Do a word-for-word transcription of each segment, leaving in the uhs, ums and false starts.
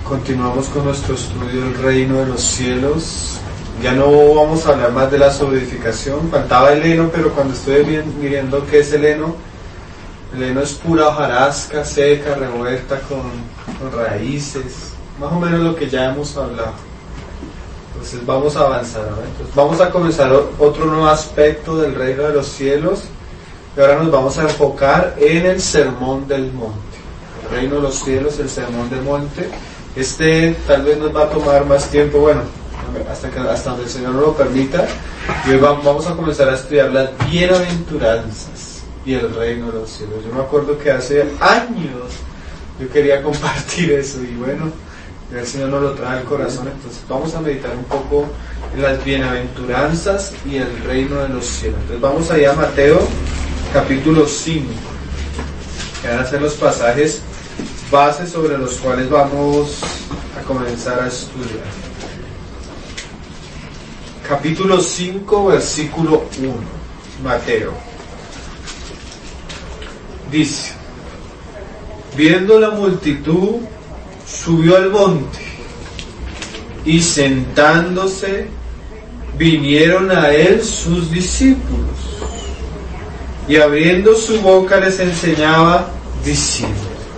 Continuamos con nuestro estudio del reino de los cielos. Ya no vamos a hablar más de la solidificación. Faltaba el heno, pero cuando estoy mirando qué es el heno, el heno es pura hojarasca seca, revuelta con, con raíces, más o menos lo que ya hemos hablado. Entonces vamos a avanzar, ¿no? Entonces vamos a comenzar otro nuevo aspecto del reino de los cielos, y ahora nos vamos a enfocar en el sermón del monte. El reino de los cielos, el sermón del monte. Este tal vez nos va a tomar más tiempo, bueno, hasta que hasta donde el Señor nos lo permita. Y hoy vamos a comenzar a estudiar las bienaventuranzas y el reino de los cielos. Yo me acuerdo que hace años yo quería compartir eso, y bueno, el Señor nos lo trae al corazón. Entonces vamos a meditar un poco en las bienaventuranzas y el reino de los cielos. Entonces vamos allá a Mateo capítulo cinco, que van a ser los pasajes bases sobre los cuales vamos a comenzar a estudiar. Capítulo cinco, versículo uno, Mateo. Dice: viendo la multitud, subió al monte, y sentándose, vinieron a él sus discípulos, y abriendo su boca les enseñaba, diciendo.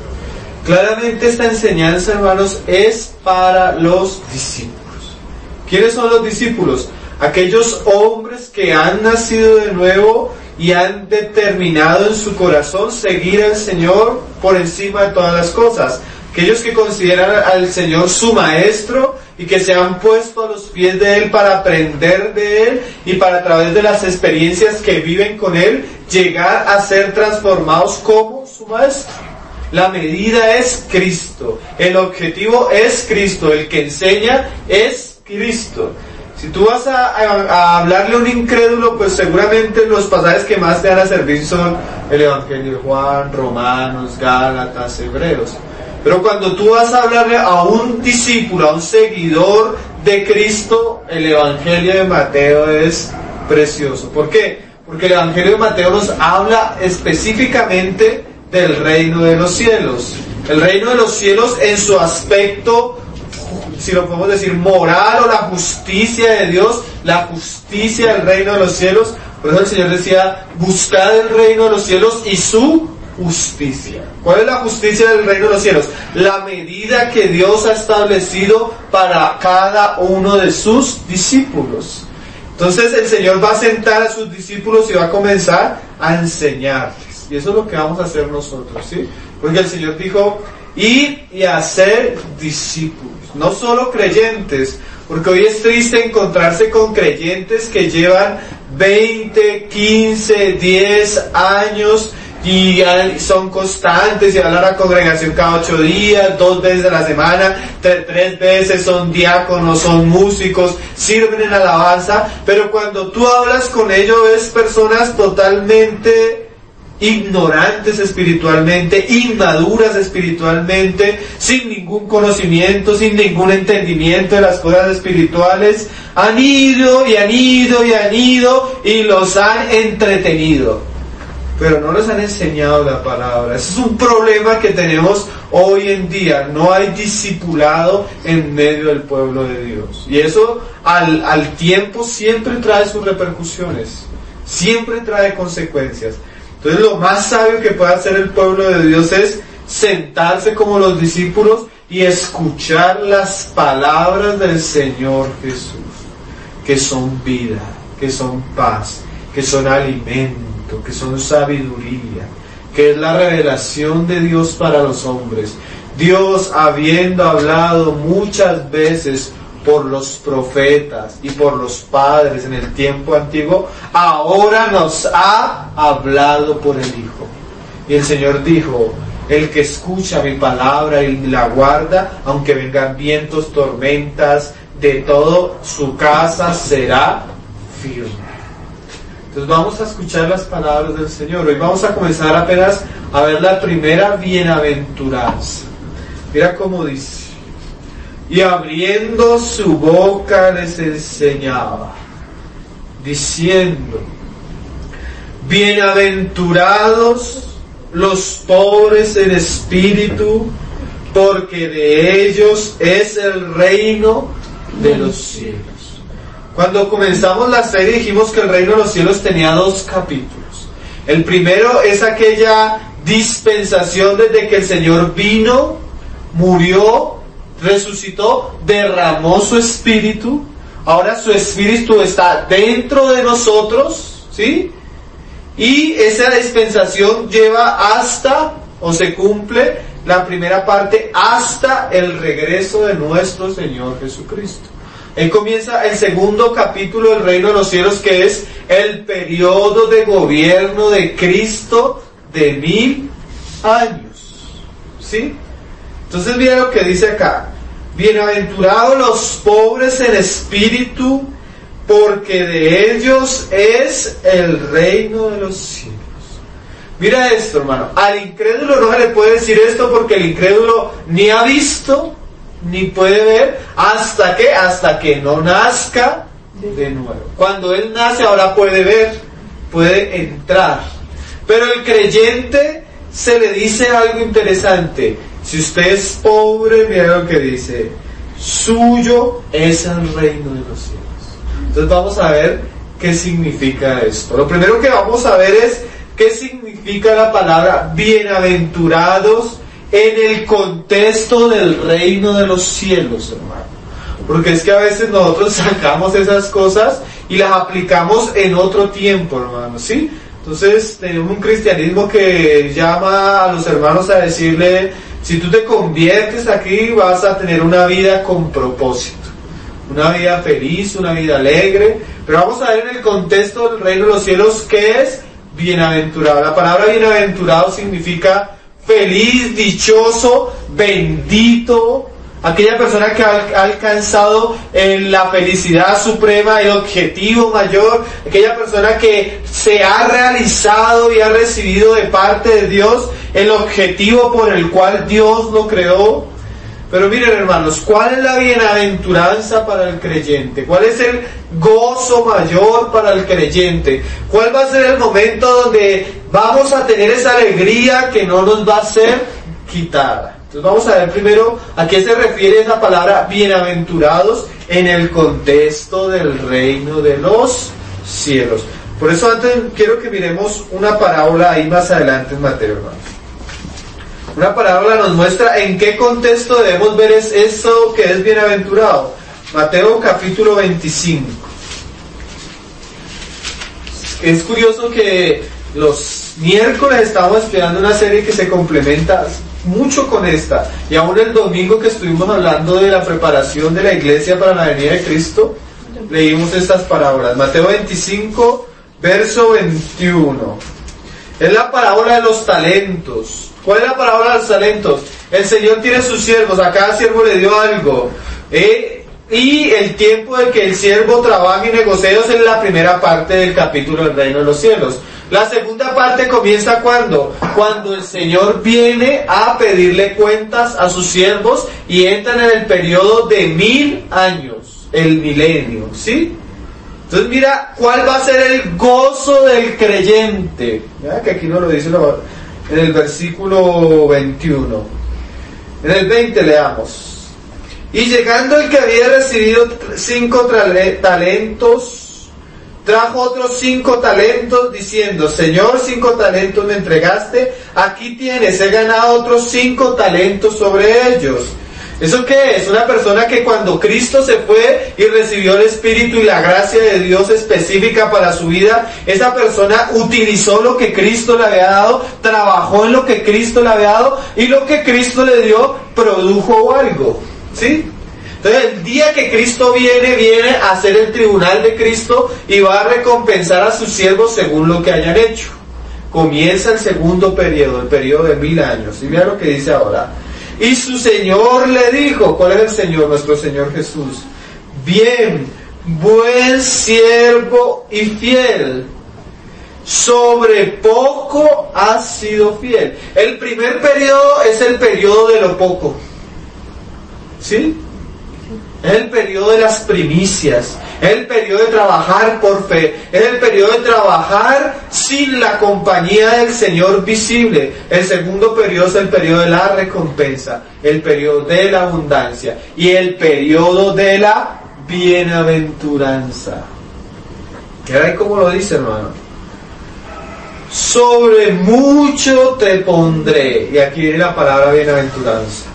Claramente esta enseñanza, hermanos, es para los discípulos. ¿Quiénes son los discípulos? Aquellos hombres que han nacido de nuevo y han determinado en su corazón seguir al Señor por encima de todas las cosas. Aquellos que consideran al Señor su maestro y que se han puesto a los pies de Él para aprender de Él y para, a través de las experiencias que viven con Él, llegar a ser transformados como su maestro. La medida es Cristo, el objetivo es Cristo, el que enseña es Cristo. Si tú vas a, a, a hablarle a un incrédulo, pues seguramente los pasajes que más te van a servir son el Evangelio de Juan, Romanos, Gálatas, Hebreos. Pero cuando tú vas a hablarle a un discípulo, a un seguidor de Cristo, el Evangelio de Mateo es precioso. ¿Por qué? Porque el Evangelio de Mateo nos habla específicamente del reino de los cielos. El reino de los cielos en su aspecto, si lo podemos decir, moral, o la justicia de Dios, la justicia del reino de los cielos. Por eso el Señor decía, buscad el reino de los cielos y su justicia. ¿Cuál es la justicia del reino de los cielos? La medida que Dios ha establecido para cada uno de sus discípulos. Entonces el Señor va a sentar a sus discípulos y va a comenzar a enseñarles. Y eso es lo que vamos a hacer nosotros, ¿sí? Porque el Señor dijo, ir y hacer discípulos. No solo creyentes, porque hoy es triste encontrarse con creyentes que llevan veinte, quince, diez años y son constantes y van a la congregación cada ocho días, dos veces a la semana, tres, tres veces, son diáconos, son músicos, sirven en alabanza, pero cuando tú hablas con ellos ves personas totalmente ignorantes espiritualmente, inmaduras espiritualmente, sin ningún conocimiento, sin ningún entendimiento de las cosas espirituales. Han ido y han ido y han ido y los han entretenido, pero no les han enseñado la palabra. Ese es un problema que tenemos hoy en día. No hay discipulado en medio del pueblo de Dios, y eso al, al tiempo siempre trae sus repercusiones, siempre trae consecuencias. Entonces lo más sabio que puede hacer el pueblo de Dios es sentarse como los discípulos y escuchar las palabras del Señor Jesús, que son vida, que son paz, que son alimento, que son sabiduría, que es la revelación de Dios para los hombres. Dios, habiendo hablado muchas veces por los profetas y por los padres en el tiempo antiguo, ahora nos ha hablado por el Hijo. Y el Señor dijo, el que escucha mi palabra y la guarda, aunque vengan vientos, tormentas, de todo, su casa será firme. Entonces vamos a escuchar las palabras del Señor. Hoy vamos a comenzar apenas a ver la primera bienaventuranza. Mira cómo dice: y abriendo su boca les enseñaba, diciendo, bienaventurados los pobres en espíritu, porque de ellos es el reino de los cielos. Cuando comenzamos la serie dijimos que el reino de los cielos tenía dos capítulos. El primero es aquella dispensación desde que el Señor vino, murió, resucitó, derramó su espíritu. Ahora su espíritu está dentro de nosotros, ¿sí? Y esa dispensación lleva hasta, o se cumple, la primera parte, hasta el regreso de nuestro Señor Jesucristo. Ahí comienza el segundo capítulo del reino de los cielos, que es el periodo de gobierno de Cristo de mil años, ¿sí? Entonces mira lo que dice acá: bienaventurados los pobres en espíritu, porque de ellos es el reino de los cielos. Mira esto, hermano, al incrédulo no se le puede decir esto, porque el incrédulo ni ha visto ni puede ver hasta que hasta que no nazca de nuevo. Cuando él nace ahora puede ver, puede entrar. Pero el creyente se le dice algo interesante: si usted es pobre, mira lo que dice, suyo es el reino de los cielos. Entonces vamos a ver qué significa esto. Lo primero que vamos a ver es qué significa la palabra bienaventurados en el contexto del reino de los cielos, hermano. Porque es que a veces nosotros sacamos esas cosas y las aplicamos en otro tiempo, hermano, ¿sí? Entonces tenemos un cristianismo que llama a los hermanos a decirle: si tú te conviertes aquí vas a tener una vida con propósito, una vida feliz, una vida alegre. Pero vamos a ver en el contexto del reino de los cielos qué es bienaventurado. La palabra bienaventurado significa feliz, dichoso, bendito, aquella persona que ha alcanzado en la felicidad suprema, el objetivo mayor, aquella persona que se ha realizado y ha recibido de parte de Dios el objetivo por el cual Dios lo creó. Pero miren, hermanos, ¿cuál es la bienaventuranza para el creyente? ¿Cuál es el gozo mayor para el creyente? ¿Cuál va a ser el momento donde vamos a tener esa alegría que no nos va a ser quitada? Entonces vamos a ver primero a qué se refiere esa palabra bienaventurados en el contexto del reino de los cielos. Por eso antes quiero que miremos una parábola ahí más adelante en Mateo, hermanos. Una parábola nos muestra en qué contexto debemos ver es eso que es bienaventurado. Mateo capítulo veinticinco. Es curioso que los miércoles estamos estudiando una serie que se complementa mucho con esta, y aún el domingo que estuvimos hablando de la preparación de la iglesia para la venida de Cristo, leímos estas parábolas. Mateo veinticinco, verso veintiuno. Es la parábola de los talentos. ¿Cuál es la parábola de los talentos? El Señor tiene sus siervos, a cada siervo le dio algo, ¿eh? Y el tiempo de que el siervo trabaje y negocie es la primera parte del capítulo del reino de los cielos. La segunda parte comienza ¿cuándo? Cuando el Señor viene a pedirle cuentas a sus siervos y entran en el periodo de mil años, el milenio, ¿sí? Entonces mira, ¿cuál va a ser el gozo del creyente? Mira que aquí no lo dice en el versículo veintiuno. En el veinte leamos. Y llegando el que había recibido cinco talentos, trajo otros cinco talentos, diciendo: Señor, cinco talentos me entregaste, aquí tienes, he ganado otros cinco talentos sobre ellos. ¿Eso qué es? Una persona que cuando Cristo se fue y recibió el Espíritu y la gracia de Dios específica para su vida, esa persona utilizó lo que Cristo le había dado, trabajó en lo que Cristo le había dado, y lo que Cristo le dio produjo algo, ¿sí? Entonces el día que Cristo viene, viene a hacer el tribunal de Cristo y va a recompensar a sus siervos según lo que hayan hecho. Comienza el segundo periodo, el periodo de mil años. Y mira lo que dice ahora. Y su Señor le dijo, ¿cuál es el Señor? Nuestro Señor Jesús. Bien, buen siervo y fiel, sobre poco has sido fiel. El primer periodo es el periodo de lo poco, ¿sí? Es el periodo de las primicias, Es el periodo de trabajar por fe. Es el periodo de trabajar sin la compañía del Señor visible. El segundo periodo es el periodo de la recompensa, el periodo de la abundancia y el periodo de la bienaventuranza. ¿Y ahora cómo lo dice, hermano? Sobre mucho te pondré. Y aquí viene la palabra bienaventuranza.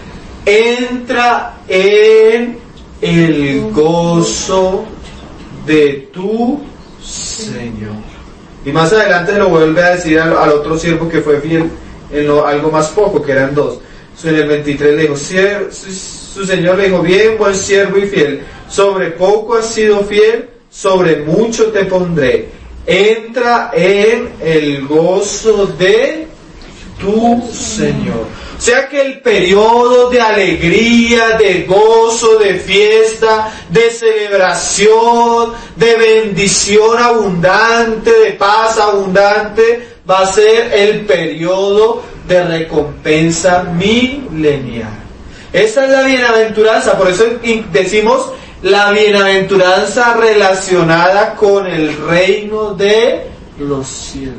Entra en el gozo de tu Señor. Y más adelante lo vuelve a decir al, al otro siervo que fue fiel en lo, algo más poco, que eran dos. En el veintitrés le dijo, su, su Señor le dijo, bien, buen siervo y fiel, sobre poco has sido fiel, sobre mucho te pondré. Entra en el gozo de tu Señor. O sea que el periodo de alegría, de gozo, de fiesta, de celebración, de bendición abundante, de paz abundante, va a ser el periodo de recompensa milenial. Esa es la bienaventuranza, por eso decimos la bienaventuranza relacionada con el reino de los cielos.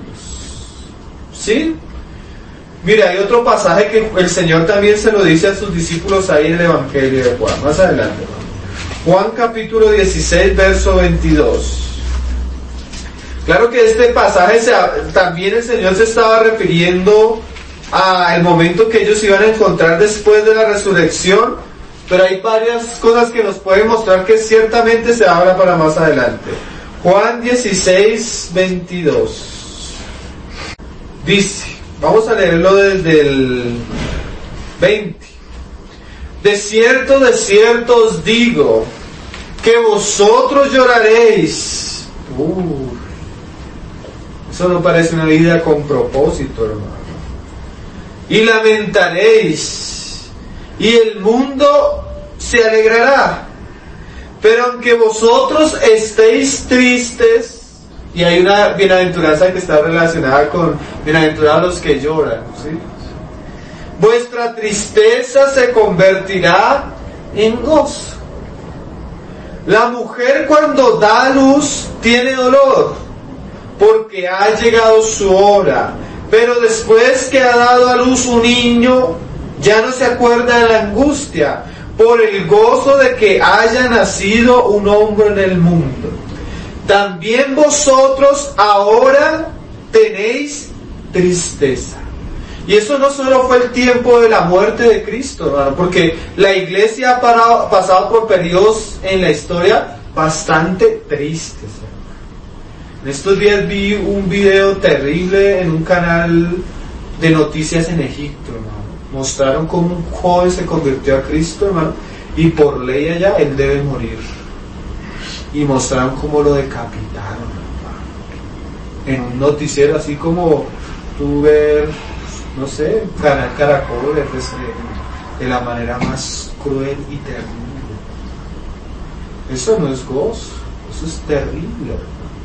¿Sí? Mira, hay otro pasaje que el Señor también se lo dice a sus discípulos ahí en el Evangelio de Juan. Más adelante. Juan capítulo dieciséis, verso veintidós. Claro que este pasaje se, también el Señor se estaba refiriendo al momento que ellos iban a encontrar después de la resurrección, pero hay varias cosas que nos pueden mostrar que ciertamente se habla para más adelante. Juan dieciséis, veintidós. Dice, vamos a leerlo desde el veinte. De cierto, de cierto os digo, que vosotros lloraréis. Uh, eso no parece una vida con propósito, hermano. Y lamentaréis, y el mundo se alegrará. Pero aunque vosotros estéis tristes, y hay una bienaventuranza que está relacionada con bienaventurados los que lloran, ¿sí? Vuestra tristeza se convertirá en gozo. La mujer cuando da luz tiene dolor, porque ha llegado su hora. Pero después que ha dado a luz un niño, ya no se acuerda de la angustia, por el gozo de que haya nacido un hombre en el mundo. También vosotros ahora tenéis tristeza. Y eso no solo fue el tiempo de la muerte de Cristo, hermano, porque la iglesia ha parado, pasado por periodos en la historia bastante tristes. En estos días vi un video terrible en un canal de noticias en Egipto, hermano. Mostraron cómo un joven se convirtió a Cristo, hermano, y por ley allá él debe morir. Y mostraron cómo lo decapitaron, hermano. En un noticiero así como tú ver, no sé, Canal Caracol, de la manera más cruel y terrible. Eso no es gozo, eso es terrible.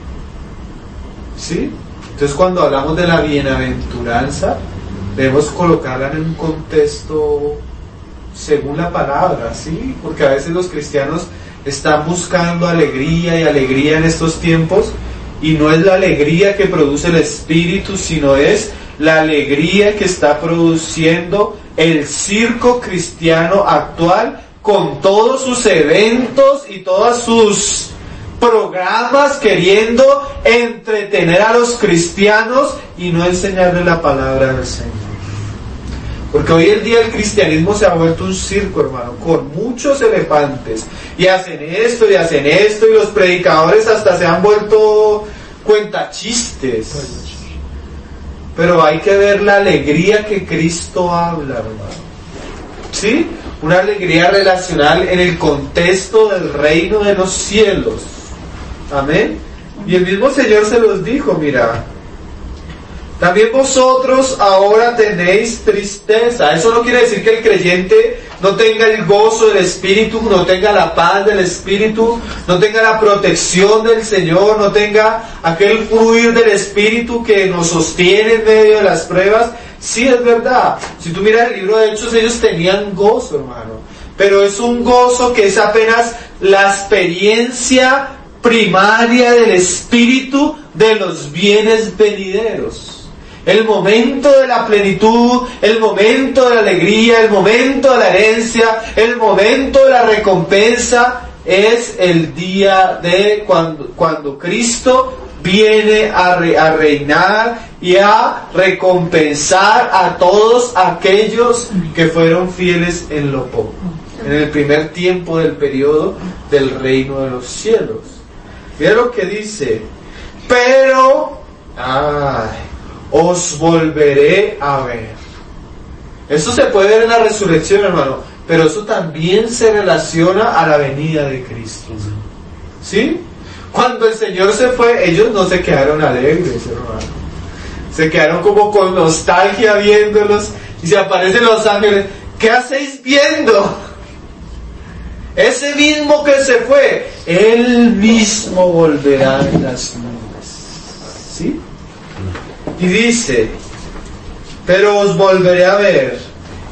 ¿Sí? Entonces cuando hablamos de la bienaventuranza, debemos colocarla en un contexto según la palabra, ¿sí? Porque a veces los cristianos están buscando alegría y alegría en estos tiempos, y no es la alegría que produce el Espíritu, sino es la alegría que está produciendo el circo cristiano actual, con todos sus eventos y todas sus programas queriendo entretener a los cristianos y no enseñarles la palabra del Señor. Porque hoy en día el cristianismo se ha vuelto un circo, hermano, con muchos elefantes, y hacen esto y hacen esto, y los predicadores hasta se han vuelto cuentachistes. Pero hay que ver la alegría que Cristo habla, hermano. ¿Sí? Una alegría relacional en el contexto del reino de los cielos. Amén. Y el mismo Señor se los dijo, mira, también vosotros ahora tenéis tristeza. Eso no quiere decir que el creyente no tenga el gozo del Espíritu, no tenga la paz del Espíritu, no tenga la protección del Señor, no tenga aquel fluir del Espíritu que nos sostiene en medio de las pruebas. Sí, es verdad. Si tú miras el libro de Hechos, ellos tenían gozo, hermano. pero es un gozo que es apenas la experiencia primaria del Espíritu de los bienes venideros. El momento de la plenitud, el momento de la alegría, el momento de la herencia, el momento de la recompensa es el día de cuando, cuando Cristo viene a, re, a reinar y a recompensar a todos aquellos que fueron fieles en lo poco, en el primer tiempo del periodo del reino de los cielos. Mira lo que dice: pero ay, os volveré a ver. Eso se puede ver en la resurrección, hermano, pero eso también se relaciona a la venida de Cristo, ¿sí? Cuando el Señor se fue, ellos no se quedaron alegres, hermano. Se quedaron como con nostalgia viéndolos, y se aparecen los ángeles. ¿Qué hacéis viendo? Ese mismo que se fue, Él mismo volverá en las nubes, ¿sí? Y dice: pero os volveré a ver,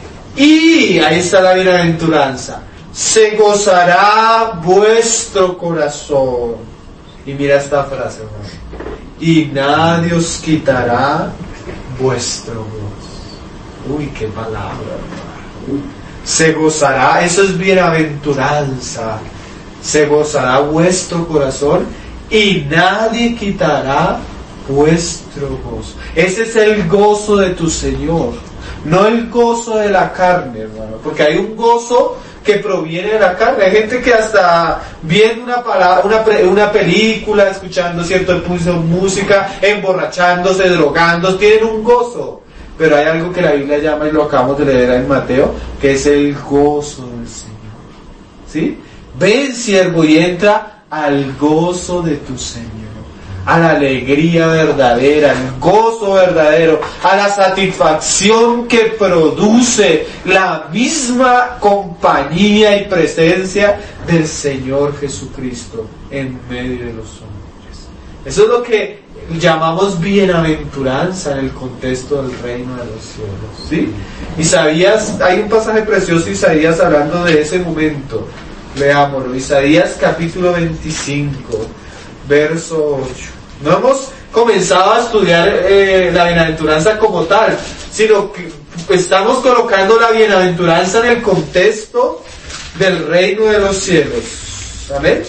y ahí está la bienaventuranza, se gozará vuestro corazón. Y mira esta frase, hermano: y nadie os quitará vuestro gozo. Uy, qué palabra, hermano. Se gozará, eso es bienaventuranza. Se gozará vuestro corazón y nadie quitará vuestro gozo. Ese es el gozo de tu Señor, no el gozo de la carne, hermano, porque hay un gozo que proviene de la carne. Hay gente que hasta viendo una palabra, una, una película, escuchando cierto pulso de música, emborrachándose, drogándose, tienen un gozo. Pero hay algo que la Biblia llama, y lo acabamos de leer en Mateo, que es el gozo del Señor, ¿sí? Ven, siervo, y entra al gozo de tu Señor, a la alegría verdadera, al gozo verdadero, a la satisfacción que produce la misma compañía y presencia del Señor Jesucristo en medio de los hombres. Eso es lo que llamamos bienaventuranza en el contexto del reino de los cielos, ¿sí? Isaías, hay un pasaje precioso, Isaías, hablando de ese momento. Leámoslo, Isaías capítulo veinticinco, verso ocho. No hemos comenzado a estudiar eh, la bienaventuranza como tal, sino que estamos colocando la bienaventuranza en el contexto del reino de los cielos. ¿Amén?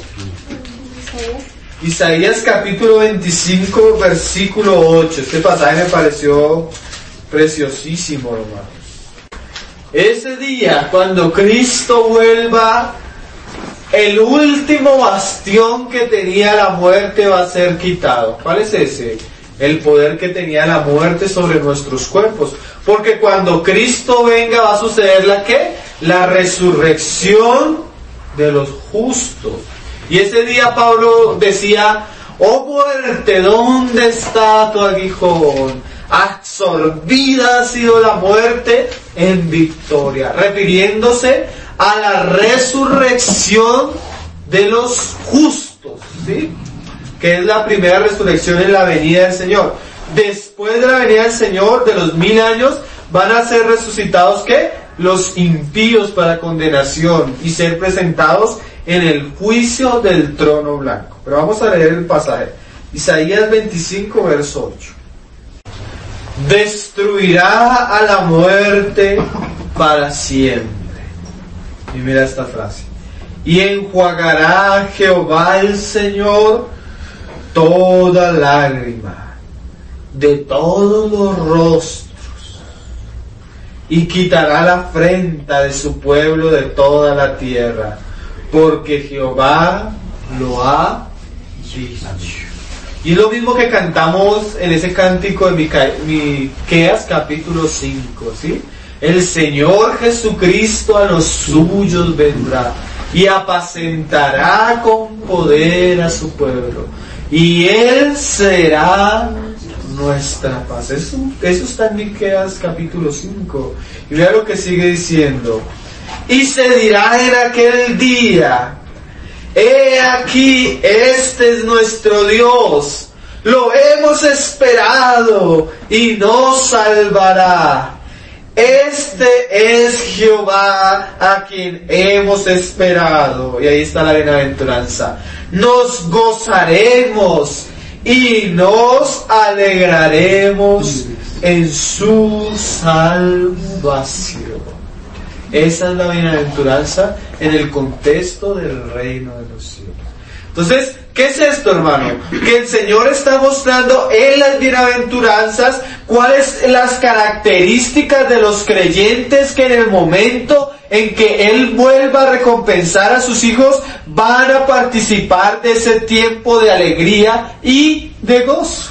Isaías capítulo veinticinco, versículo ocho. Este pasaje me pareció preciosísimo, hermanos. Ese día, cuando Cristo vuelva, el último bastión que tenía la muerte va a ser quitado. ¿Cuál es ese? El poder que tenía la muerte sobre nuestros cuerpos. Porque cuando Cristo venga va a suceder la ¿qué? La resurrección de los justos. Y ese día Pablo decía: oh muerte, ¿dónde está tu aguijón? Absorbida ha sido la muerte en victoria, refiriéndose a la resurrección de los justos, ¿sí? Que es la primera resurrección en la venida del Señor. Después de la venida del Señor, de los mil años, van a ser resucitados, ¿qué? Los impíos para condenación y ser presentados en el juicio del trono blanco. Pero vamos a leer el pasaje. Isaías veinticinco, verso ocho. Destruirá a la muerte para siempre. Y mira esta frase: y enjuagará Jehová el Señor toda lágrima de todos los rostros, y quitará la afrenta de su pueblo de toda la tierra, porque Jehová lo ha dicho. Y es lo mismo que cantamos en ese cántico de Miqueas capítulo cinco, ¿sí? El Señor Jesucristo a los suyos vendrá y apacentará con poder a su pueblo, y Él será nuestra paz. Eso, eso está en Miqueas capítulo cinco. Y vea lo que sigue diciendo: y se dirá en aquel día: he aquí, este es nuestro Dios, lo hemos esperado y nos salvará. este es Jehová a quien hemos esperado. Y ahí está la bienaventuranza. Nos gozaremos y nos alegraremos en su salvación. Esa es la bienaventuranza en el contexto del reino de los cielos. Entonces, ¿qué es esto, hermano? Que el Señor está mostrando en las bienaventuranzas cuáles las características de los creyentes que en el momento en que Él vuelva a recompensar a sus hijos van a participar de ese tiempo de alegría y de gozo.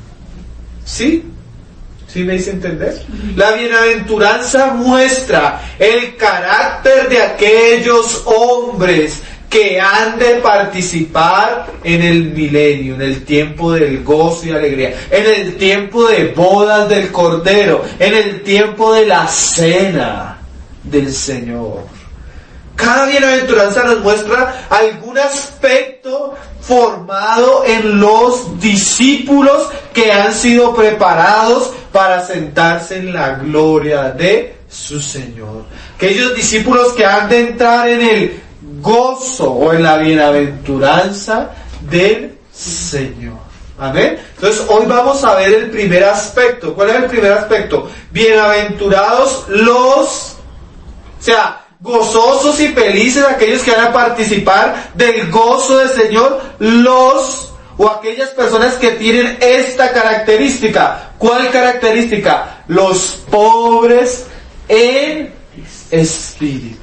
¿Sí? ¿Sí me hice entender? La bienaventuranza muestra el carácter de aquellos hombres que han de participar en el milenio, en el tiempo del gozo y alegría, en el tiempo de bodas del Cordero, en el tiempo de la cena del Señor. Cada bienaventuranza nos muestra algún aspecto formado en los discípulos que han sido preparados para sentarse en la gloria de su Señor. Aquellos discípulos que han de entrar en el gozo o en la bienaventuranza del Señor. Amén. Entonces hoy vamos a ver el primer aspecto. ¿Cuál es el primer aspecto? Bienaventurados los, o sea, gozosos y felices aquellos que van a participar del gozo del Señor, los o aquellas personas que tienen esta característica. ¿Cuál característica? Los pobres en espíritu,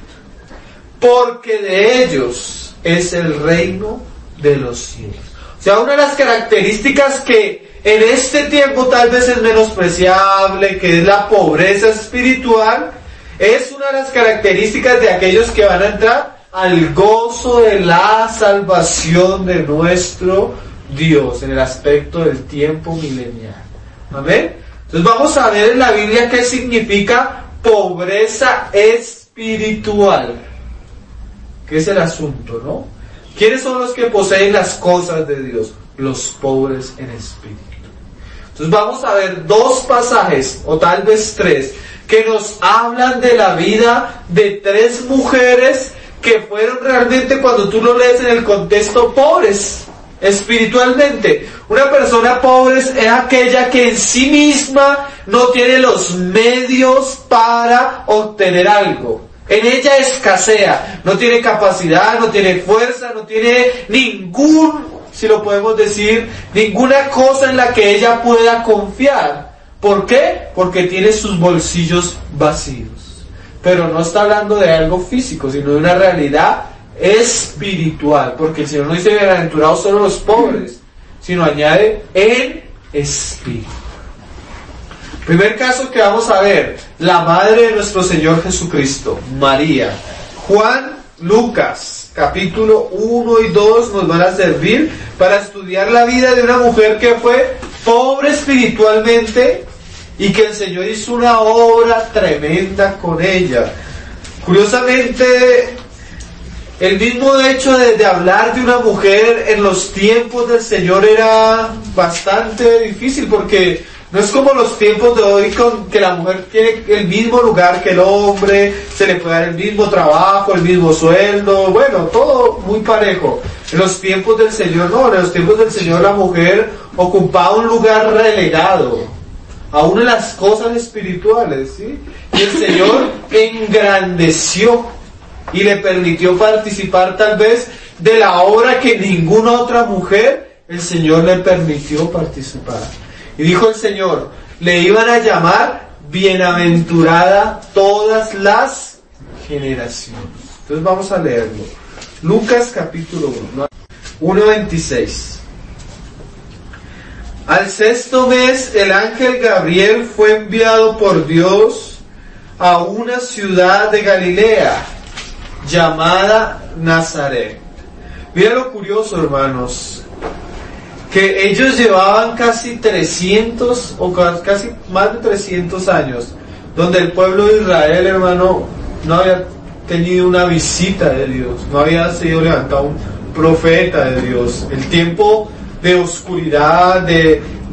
porque de ellos es el reino de los cielos. O sea, una de las características que en este tiempo tal vez es menospreciable, que es la pobreza espiritual, es una de las características de aquellos que van a entrar al gozo de la salvación de nuestro Dios, en el aspecto del tiempo milenial. Amén. Entonces vamos a ver en la Biblia qué significa pobreza espiritual. ¿Qué es el asunto, no? ¿Quiénes son los que poseen las cosas de Dios? Los pobres en espíritu. Entonces vamos a ver dos pasajes, o tal vez tres, que nos hablan de la vida de tres mujeres que fueron realmente, cuando tú lo lees en el contexto, pobres espiritualmente. Una persona pobre es aquella que en sí misma no tiene los medios para obtener algo. En ella escasea, no tiene capacidad, no tiene fuerza, no tiene ningún, si lo podemos decir, ninguna cosa en la que ella pueda confiar. ¿Por qué? Porque tiene sus bolsillos vacíos. Pero no está hablando de algo físico, sino de una realidad espiritual. Porque el Señor no dice bienaventurados solo los pobres, sino añade en espíritu. Primer caso que vamos a ver, la madre de nuestro Señor Jesucristo, María. Juan, Lucas, capítulo uno y dos nos van a servir para estudiar la vida de una mujer que fue pobre espiritualmente y que el Señor hizo una obra tremenda con ella. Curiosamente, el mismo hecho de, de hablar de una mujer en los tiempos del Señor era bastante difícil, porque no es como los tiempos de hoy, con que la mujer tiene el mismo lugar que el hombre, se le puede dar el mismo trabajo, el mismo sueldo, bueno, todo muy parejo. En los tiempos del Señor no, en los tiempos del Señor la mujer ocupaba un lugar relegado, aún en las cosas espirituales, ¿sí? Y el Señor engrandeció y le permitió participar tal vez de la obra que ninguna otra mujer el Señor le permitió participar. Y dijo el Señor, le iban a llamar bienaventurada todas las generaciones. Entonces vamos a leerlo. Lucas capítulo uno, uno veintiséis. Al sexto mes el ángel Gabriel fue enviado por Dios a una ciudad de Galilea llamada Nazaret. Mira lo curioso, hermanos, que ellos llevaban casi trescientos o casi más de trescientos años donde el pueblo de Israel, hermano, no había tenido una visita de Dios, no había sido levantado un profeta de Dios. El tiempo de oscuridad, de,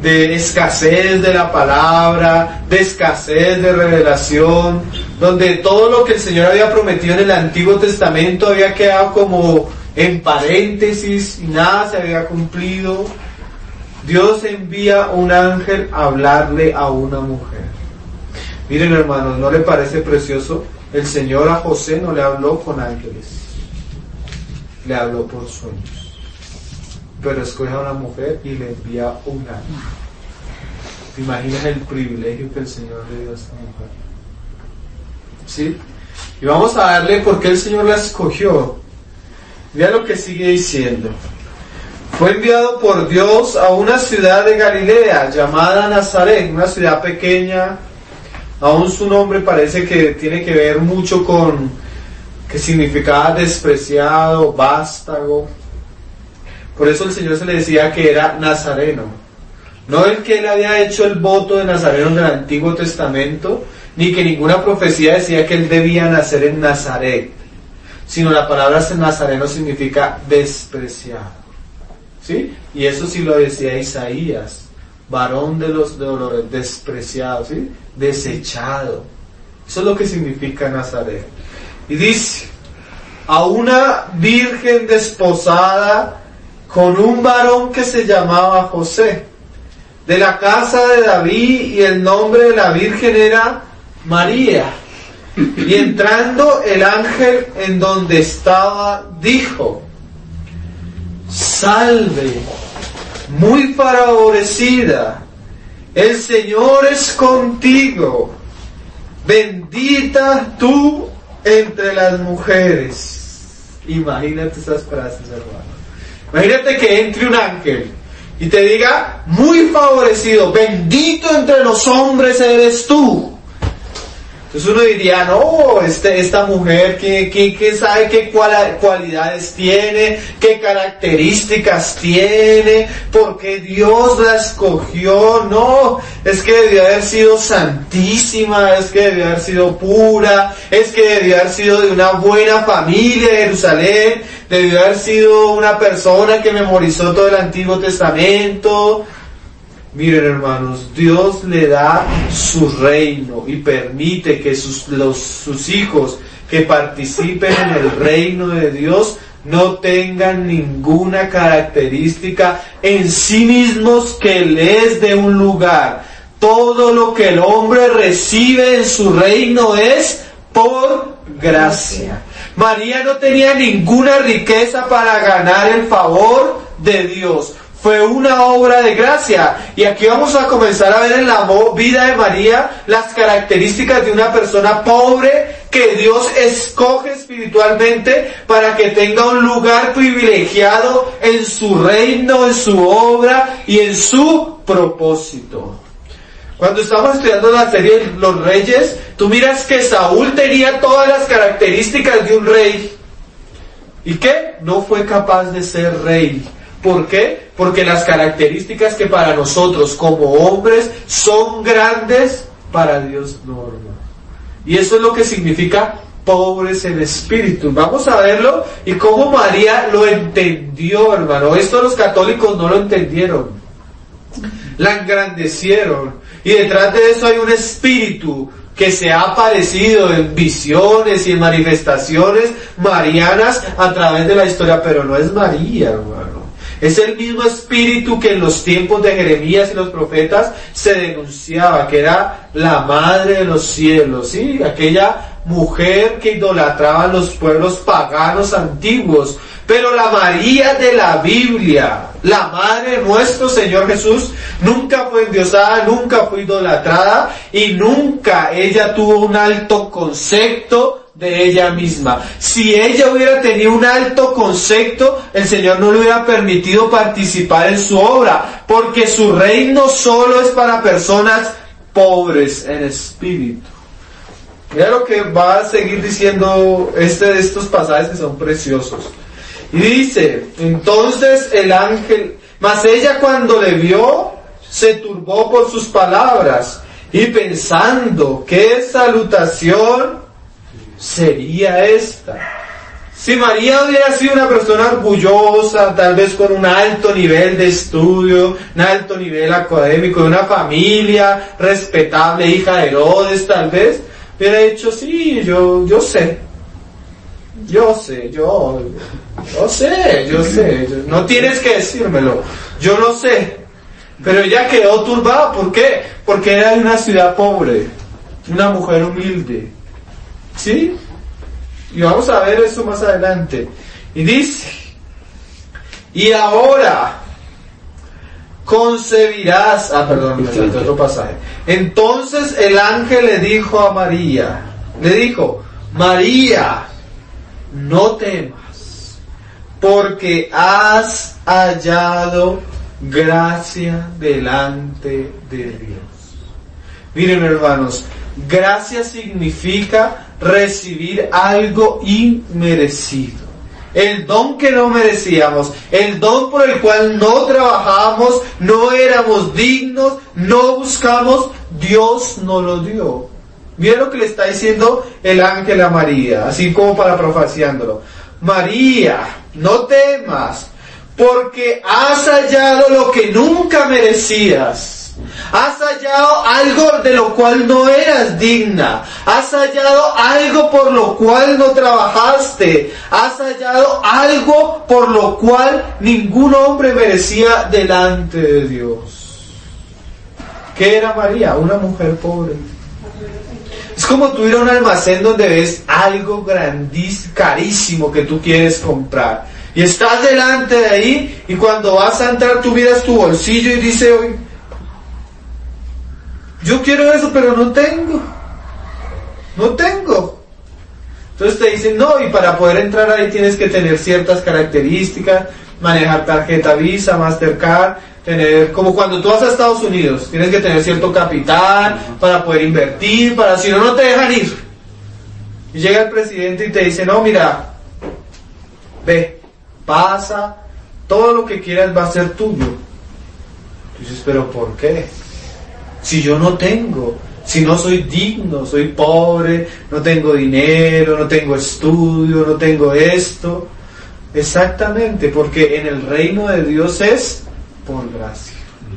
de escasez de la palabra, de escasez de revelación, donde todo lo que el Señor había prometido en el Antiguo Testamento había quedado como en paréntesis y nada se había cumplido. Dios envía un ángel a hablarle a una mujer. Miren, hermanos, ¿no le parece precioso? El Señor a José no le habló con ángeles, le habló por sueños, pero escoge a una mujer y le envía un ángel. ¿Te imaginas el privilegio que el Señor le dio a esta mujer? ¿Sí? Y vamos a darle por qué el Señor la escogió. Mira lo que sigue diciendo. Fue enviado por Dios a una ciudad de Galilea llamada Nazaret, una ciudad pequeña. Aún su nombre parece que tiene que ver mucho con que significaba despreciado, vástago. Por eso el Señor se le decía que era nazareno. No el que él había hecho el voto de nazareno del Antiguo Testamento, ni que ninguna profecía decía que él debía nacer en Nazaret, sino la palabra nazareno significa despreciado. ¿Sí? Y eso sí lo decía Isaías, varón de los dolores, despreciado, ¿sí? Desechado. Eso es lo que significa Nazaret. Y dice, a una virgen desposada con un varón que se llamaba José, de la casa de David, y el nombre de la virgen era María. Y entrando el ángel en donde estaba, dijo: salve, muy favorecida, el Señor es contigo, bendita tú entre las mujeres. Imagínate esas frases, hermano. Imagínate que entre un ángel y te diga: muy favorecido, bendito entre los hombres eres tú. Entonces uno diría: no, este, esta mujer, ¿qué, qué, qué sabe qué cual, cualidades tiene? ¿Qué características tiene? ¿Por qué Dios la escogió? No, es que debió haber sido santísima, es que debió haber sido pura, es que debió haber sido de una buena familia de Jerusalén, debió haber sido una persona que memorizó todo el Antiguo Testamento. Miren, hermanos, Dios le da su reino y permite que sus, los, sus hijos que participen en el reino de Dios no tengan ninguna característica en sí mismos que les dé un lugar. Todo lo que el hombre recibe en su reino es por gracia. María no tenía ninguna riqueza para ganar el favor de Dios. Fue una obra de gracia. Y aquí vamos a comenzar a ver en la vida de María las características de una persona pobre que Dios escoge espiritualmente para que tenga un lugar privilegiado en su reino, en su obra y en su propósito. Cuando estamos estudiando la serie Los Reyes, tú miras que Saúl tenía todas las características de un rey. ¿Y qué? No fue capaz de ser rey. ¿Por qué? Porque las características que para nosotros como hombres son grandes, para Dios no, hermano. Y eso es lo que significa pobres en espíritu. Vamos a verlo y cómo María lo entendió, hermano. Esto los católicos no lo entendieron. La engrandecieron. Y detrás de eso hay un espíritu que se ha aparecido en visiones y en manifestaciones marianas a través de la historia, pero no es María, hermano. Es el mismo espíritu que en los tiempos de Jeremías y los profetas se denunciaba, que era la madre de los cielos, ¿sí? Aquella mujer que idolatraban los pueblos paganos antiguos. Pero la María de la Biblia, la madre de nuestro Señor Jesús, nunca fue endiosada, nunca fue idolatrada y nunca ella tuvo un alto concepto de ella misma. Si ella hubiera tenido un alto concepto, el Señor no le hubiera permitido participar en su obra, porque su reino solo es para personas pobres en espíritu. Mira lo que va a seguir diciendo este de estos pasajes que son preciosos. Y dice: entonces el ángel, mas ella cuando le vio, se turbó por sus palabras, y pensando qué salutación sería esta, Si María hubiera sido una persona orgullosa, tal vez con un alto nivel de estudio, un alto nivel académico, de una familia respetable, hija de Herodes, tal vez, hubiera dicho, sí, yo, yo sé, yo sé, yo, yo sé, yo sé, yo, no tienes que decírmelo, yo lo sé. Pero ella quedó turbada, ¿por qué? Porque era de una ciudad pobre, una mujer humilde, ¿sí? Y vamos a ver eso más adelante. Y dice, y ahora concebirás, ah perdón, me salté otro pasaje. Entonces el ángel le dijo a María, le dijo, María, no temas, porque has hallado gracia delante de Dios. Miren, hermanos, gracia significa recibir algo inmerecido. El don que no merecíamos, el don por el cual no trabajábamos, no éramos dignos, no buscamos, Dios nos lo dio. Miren lo que le está diciendo el ángel a María, así como para profaciándolo. María, no temas, porque has hallado lo que nunca merecías. Has hallado algo de lo cual no eras digna. Has hallado algo por lo cual no trabajaste. Has hallado algo por lo cual ningún hombre merecía delante de Dios. ¿Qué era María? Una mujer pobre. Es como tú ir a un almacén donde ves algo grandísimo, carísimo que tú quieres comprar. Y estás delante de ahí y cuando vas a entrar tú miras tu bolsillo y dices, oye, yo quiero eso pero no tengo, no tengo. Entonces te dicen, no, y para poder entrar ahí tienes que tener ciertas características, manejar tarjeta Visa, Mastercard, tener, como cuando tú vas a Estados Unidos, tienes que tener cierto capital para poder invertir, para si no, no te dejan ir. Y llega el presidente y te dice, no, mira, ve, pasa, todo lo que quieras va a ser tuyo. Tú dices, pero ¿por qué? Si yo no tengo, si no soy digno, soy pobre, no tengo dinero, no tengo estudio, no tengo esto. Exactamente, porque en el reino de Dios es por gracia.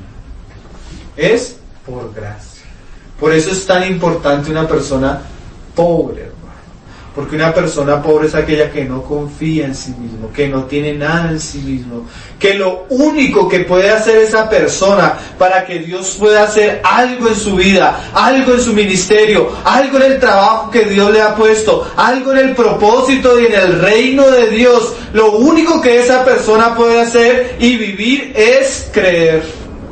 Es por gracia. Por eso es tan importante una persona pobre, hermano. Porque una persona pobre es aquella que no confía en sí mismo, que no tiene nada en sí mismo, que lo único que puede hacer esa persona para que Dios pueda hacer algo en su vida, algo en su ministerio, algo en el trabajo que Dios le ha puesto, algo en el propósito y en el reino de Dios, lo único que esa persona puede hacer y vivir es creer.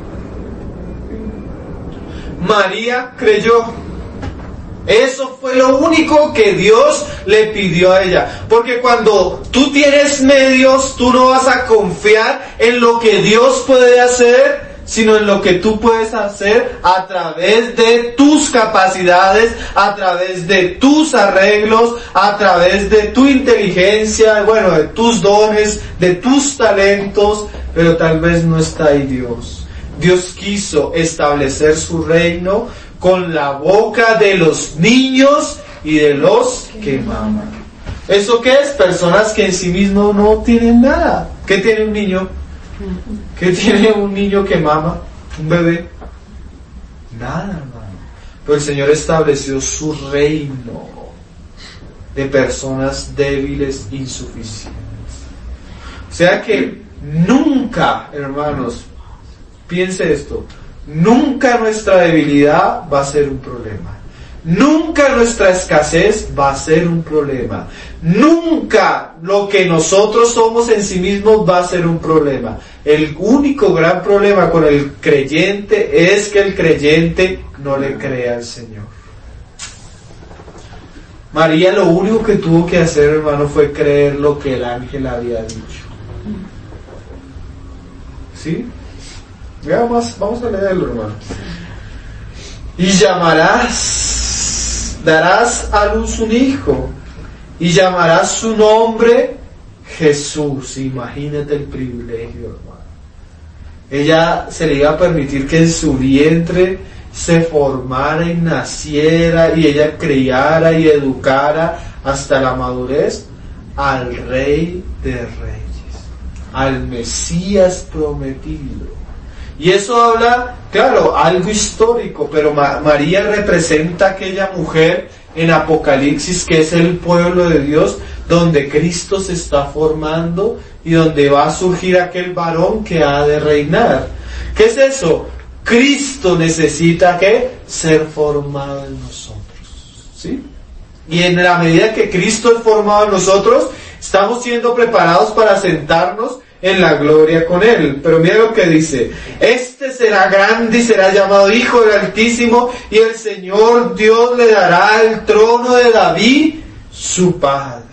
María creyó. Eso fue lo único que Dios le pidió a ella. Porque cuando tú tienes medios, tú no vas a confiar en lo que Dios puede hacer, sino en lo que tú puedes hacer a través de tus capacidades, a través de tus arreglos, a través de tu inteligencia, bueno, de tus dones, de tus talentos, pero tal vez no está ahí Dios. Dios quiso establecer su reino con la boca de los niños y de los que maman. ¿Eso qué es? Personas que en sí mismos no tienen nada. ¿Qué tiene un niño? ¿Qué tiene un niño que mama? ¿Un bebé? Nada, hermano. Pero el Señor estableció su reino de personas débiles, insuficientes. O sea que nunca, hermanos, piense esto, nunca nuestra debilidad va a ser un problema. Nunca nuestra escasez va a ser un problema. Nunca lo que nosotros somos en sí mismos va a ser un problema. El único gran problema con el creyente es que el creyente no le crea al Señor. María lo único que tuvo que hacer, hermano, fue creer lo que el ángel había dicho. ¿Sí? Veamos, vamos a leerlo, hermano. Y llamarás, darás a luz un hijo, y llamarás su nombre Jesús. Imagínate el privilegio, hermano. Ella se le iba a permitir que en su vientre se formara y naciera, y ella criara y educara hasta la madurez. al Rey de Reyes, al Mesías prometido. Y eso habla, claro, algo histórico, pero Ma- María representa a aquella mujer en Apocalipsis que es el pueblo de Dios, donde Cristo se está formando y donde va a surgir aquel varón que ha de reinar. ¿Qué es eso? Cristo necesita que ser formado en nosotros, ¿sí? Y en la medida que Cristo es formado en nosotros, estamos siendo preparados para sentarnos en la gloria con Él. Pero mira lo que dice: este será grande y será llamado Hijo del Altísimo, y el Señor Dios le dará el trono de David, su padre.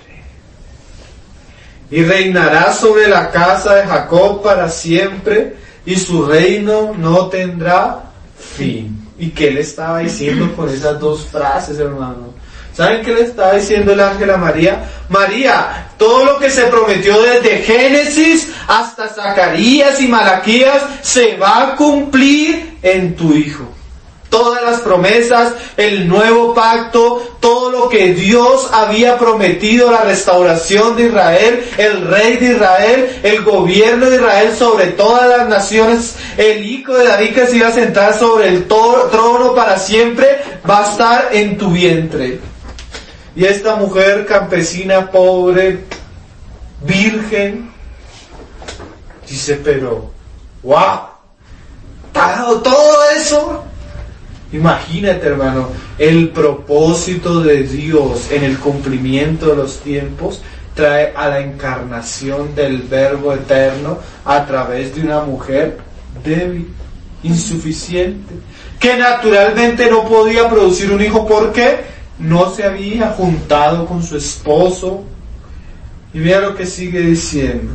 Y reinará sobre la casa de Jacob para siempre, y su reino no tendrá fin. ¿Y qué le estaba diciendo con esas dos frases, hermano? ¿Saben qué le estaba diciendo el ángel a María? María, todo lo que se prometió desde Génesis hasta Zacarías y Malaquías se va a cumplir en tu Hijo. Todas las promesas, el nuevo pacto, todo lo que Dios había prometido, la restauración de Israel, el rey de Israel, el gobierno de Israel sobre todas las naciones, el hijo de David que se iba a sentar sobre el trono para siempre, va a estar en tu vientre. Y esta mujer campesina, pobre, virgen, dice, pero, wow, ¿te ha dado todo eso? Imagínate, hermano, el propósito de Dios en el cumplimiento de los tiempos trae a la encarnación del Verbo eterno a través de una mujer débil, insuficiente, que naturalmente no podía producir un hijo porque no se había juntado con su esposo. Y mira lo que sigue diciendo.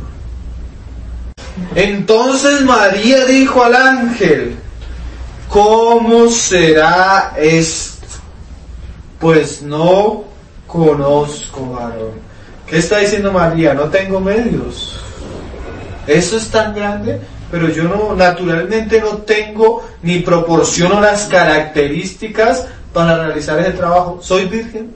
Entonces María dijo al ángel: ¿cómo será esto? Pues no conozco varón. ¿Qué está diciendo María? No tengo medios. Eso es tan grande, pero yo no, naturalmente no tengo ni proporciono las características para realizar ese trabajo. ¿Soy virgen?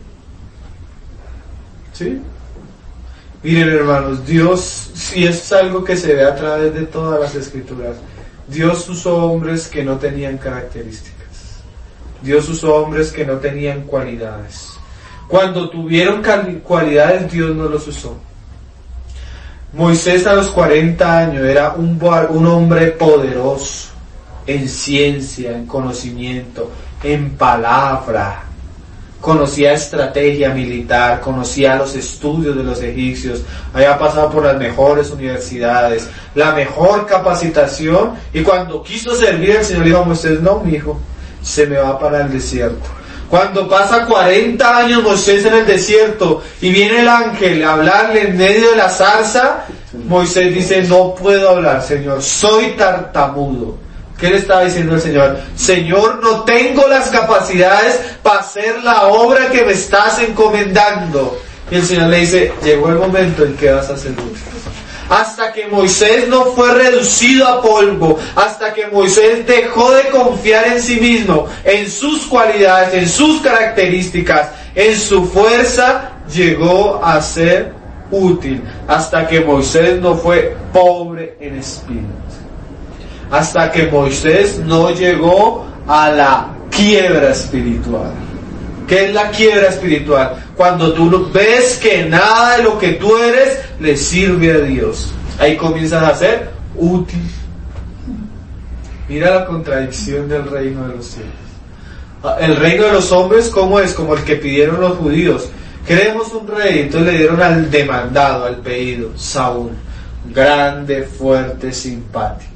¿Sí? Miren, hermanos, Dios, y eso es algo que se ve a través de todas las escrituras, Dios usó hombres que no tenían características. Dios usó hombres que no tenían cualidades. Cuando tuvieron cualidades, Dios no los usó. Moisés a los cuarenta años era un, un hombre poderoso en ciencia, en conocimiento, en palabra. Conocía estrategia militar, conocía los estudios de los egipcios, había pasado por las mejores universidades, la mejor capacitación, y cuando quiso servir, el Señor dijo a Moisés: no, mi hijo, se me va para el desierto. Cuando pasa cuarenta años Moisés en el desierto y viene el ángel a hablarle en medio de la zarza, Moisés dice: no puedo hablar, Señor, soy tartamudo. ¿Qué le estaba diciendo el Señor? Señor, no tengo las capacidades para hacer la obra que me estás encomendando. Y el Señor le dice: llegó el momento en que vas a ser útil. Hasta que Moisés no fue reducido a polvo, hasta que Moisés dejó de confiar en sí mismo, en sus cualidades, en sus características, en su fuerza, llegó a ser útil. Hasta que Moisés no fue pobre en espíritu. Hasta que Moisés no llegó a la quiebra espiritual. ¿Qué es la quiebra espiritual? Cuando tú ves que nada de lo que tú eres le sirve a Dios. Ahí comienzas a ser útil. Mira la contradicción del reino de los cielos. El reino de los hombres, ¿cómo es? Como el que pidieron los judíos. Queremos un rey, entonces le dieron al demandado, al pedido, Saúl. Grande, fuerte, simpático.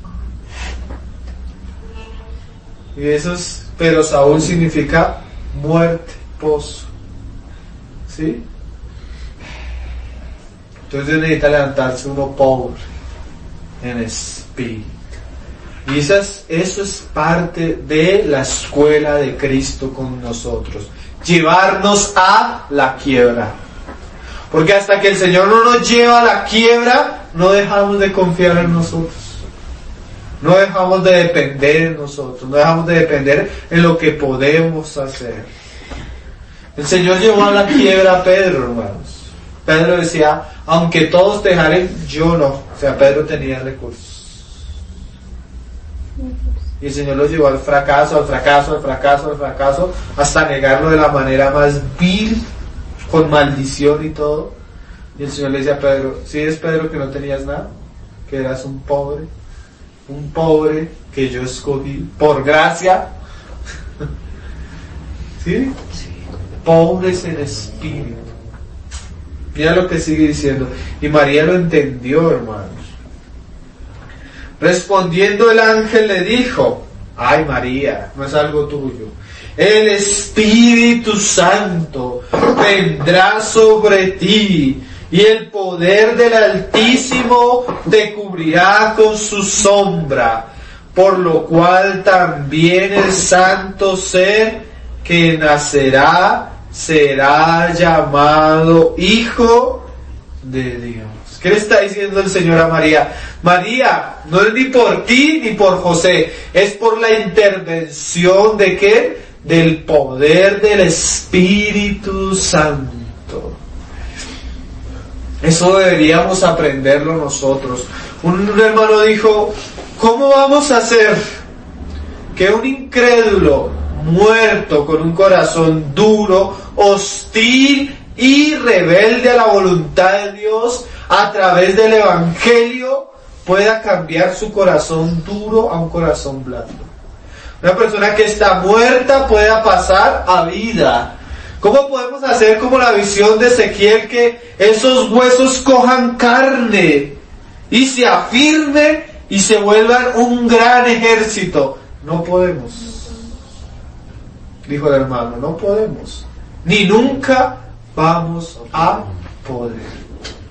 Y eso es, pero Saúl significa muerte, pozo. ¿Sí? Entonces necesita levantarse uno pobre en espíritu. Y esas, eso es parte de la escuela de Cristo con nosotros. Llevarnos a la quiebra. Porque hasta que el Señor no nos lleva a la quiebra, no dejamos de confiar en nosotros. No dejamos de depender en nosotros, no dejamos de depender en lo que podemos hacer. El Señor llevó a la quiebra a Pedro, hermanos. Pedro decía, aunque todos te dejaren, yo no. O sea, Pedro tenía recursos. Y el Señor los llevó al fracaso, al fracaso, al fracaso, al fracaso, hasta negarlo de la manera más vil, con maldición y todo. Y el Señor le decía a Pedro, ¿sí eres Pedro que no tenías nada? Que eras un pobre, un pobre que yo escogí por gracia. ¿Sí? Pobres en espíritu. Mira lo que sigue diciendo. Y María lo entendió, hermanos. Respondiendo el ángel le dijo, ay María, no es algo tuyo. El Espíritu Santo vendrá sobre ti y el poder del Altísimo te cubrirá con su sombra, por lo cual también el santo ser que nacerá será llamado Hijo de Dios. ¿Qué le está diciendo el Señor a María? María, no es ni por ti ni por José, es por la intervención de ¿qué? Del poder del Espíritu Santo. Eso deberíamos aprenderlo nosotros. Un, un hermano dijo, ¿cómo vamos a hacer que un incrédulo muerto con un corazón duro, hostil y rebelde a la voluntad de Dios, a través del Evangelio, pueda cambiar su corazón duro a un corazón blando? Una persona que está muerta pueda pasar a vida. ¿Cómo podemos hacer como la visión de Ezequiel, que esos huesos cojan carne y se afirmen y se vuelvan un gran ejército? No podemos, dijo el hermano, no podemos, ni nunca vamos a poder.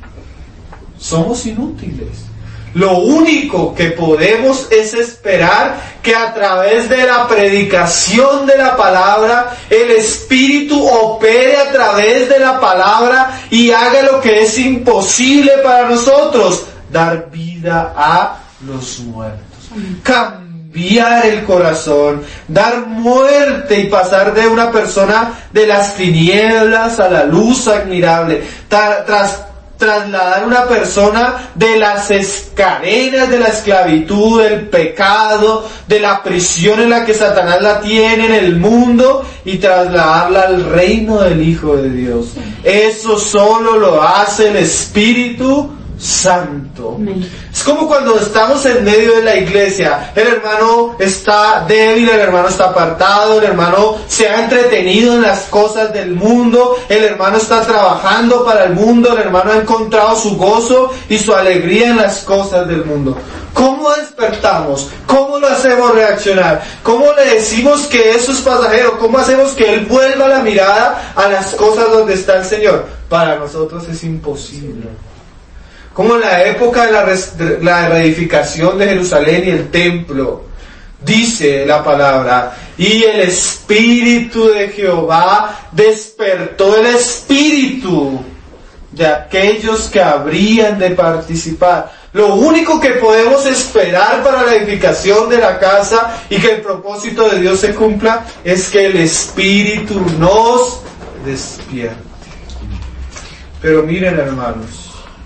Somos inútiles. Lo único que podemos es esperar que a través de la predicación de la palabra, el Espíritu opere a través de la palabra y haga lo que es imposible para nosotros, dar vida a los muertos. Cambiar el corazón, dar muerte y pasar de una persona de las tinieblas a la luz admirable, tra- tras trasladar una persona de las cadenas de la esclavitud, del pecado, de la prisión en la que Satanás la tiene en el mundo, y trasladarla al reino del Hijo de Dios. Eso solo lo hace el Espíritu Santo. Es como cuando estamos en medio de la iglesia, el hermano está débil, el hermano está apartado, el hermano se ha entretenido en las cosas del mundo, el hermano está trabajando para el mundo, el hermano ha encontrado su gozo y su alegría en las cosas del mundo. ¿Cómo despertamos? ¿Cómo lo hacemos reaccionar? ¿Cómo le decimos que eso es pasajero? ¿Cómo hacemos que él vuelva la mirada a las cosas donde está el Señor? Para nosotros es imposible. Como en la época de la, res, de la reedificación de Jerusalén y el templo, dice la palabra, y el Espíritu de Jehová despertó el espíritu de aquellos que habrían de participar. Lo único que podemos esperar para la edificación de la casa y que el propósito de Dios se cumpla es que el Espíritu nos despierte. Pero miren, hermanos,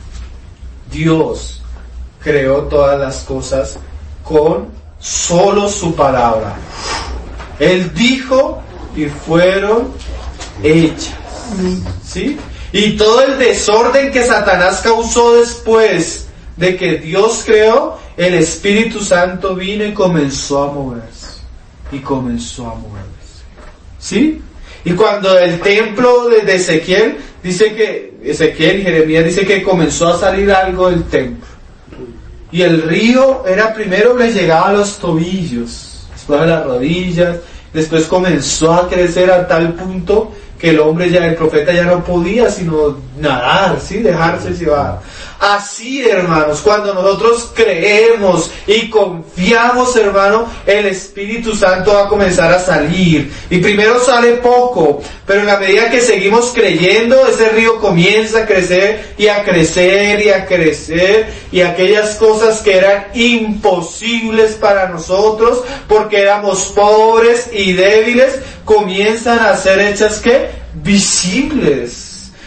Dios creó todas las cosas con solo su palabra. Él dijo y fueron hechas. ¿Sí? Y todo el desorden que Satanás causó después de que Dios creó, el Espíritu Santo vino y comenzó a moverse. Y comenzó a moverse. ¿Sí? Y cuando el templo de Ezequiel, dice que Ezequiel y Jeremías dice que comenzó a salir algo del templo. Y el río era primero le llegaba a los tobillos, después a las rodillas, después comenzó a crecer a tal punto que el hombre ya, el profeta ya no podía sino nadar, ¿sí? Dejarse llevar. Así, hermanos, cuando nosotros creemos y confiamos, hermano, el Espíritu Santo va a comenzar a salir. Y primero sale poco, pero en la medida que seguimos creyendo, ese río comienza a crecer y a crecer y a crecer, y aquellas cosas que eran imposibles para nosotros, porque éramos pobres y débiles, comienzan a ser hechas, ¿qué? Visibles.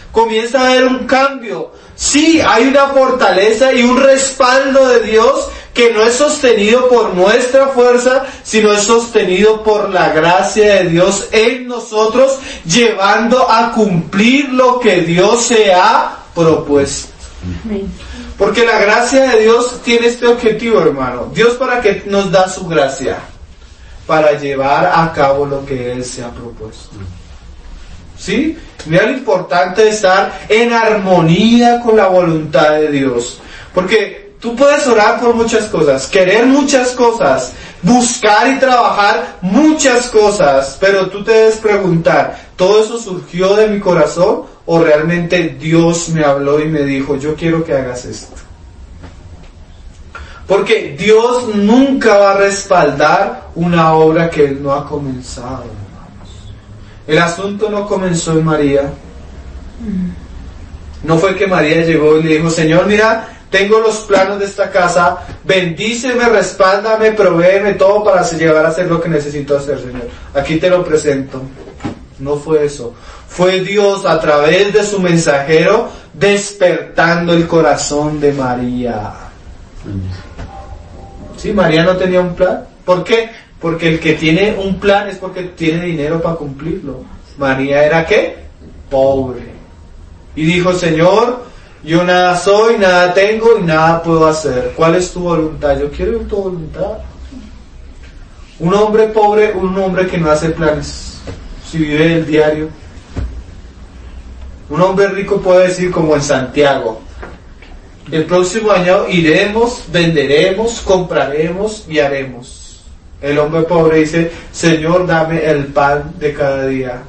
comienza a haber un cambio. Sí, hay una fortaleza y un respaldo de Dios que no es sostenido por nuestra fuerza, sino es sostenido por la gracia de Dios en nosotros, llevando a cumplir lo que Dios se ha propuesto. Porque la gracia de Dios tiene este objetivo, hermano. Dios, ¿para qué nos da su gracia? Para llevar a cabo lo que Él se ha propuesto. ¿Sí? Mira lo importante de estar en armonía con la voluntad de Dios. Porque tú puedes orar por muchas cosas, querer muchas cosas, buscar y trabajar muchas cosas, pero tú te debes preguntar, ¿todo eso surgió de mi corazón o realmente Dios me habló y me dijo, yo quiero que hagas esto? Porque Dios nunca va a respaldar una obra que Él no ha comenzado, hermanos. El asunto no comenzó en María. No fue que María llegó y le dijo, Señor, mira, tengo los planos de esta casa, bendíceme, respáldame, provéeme todo para llegar a hacer lo que necesito hacer, Señor. Aquí te lo presento. No fue eso. Fue Dios a través de su mensajero despertando el corazón de María. Sí, María no tenía un plan. ¿Por qué? Porque el que tiene un plan es porque tiene dinero para cumplirlo. María era ¿qué? Pobre. Y dijo, Señor, yo nada soy, nada tengo y nada puedo hacer. ¿Cuál es tu voluntad? Yo quiero tu voluntad. Un hombre pobre, un hombre que no hace planes. Si vive el diario. Un hombre rico puede decir como en Santiago, el próximo año iremos, venderemos, compraremos y haremos. El hombre pobre dice, Señor, dame el pan de cada día.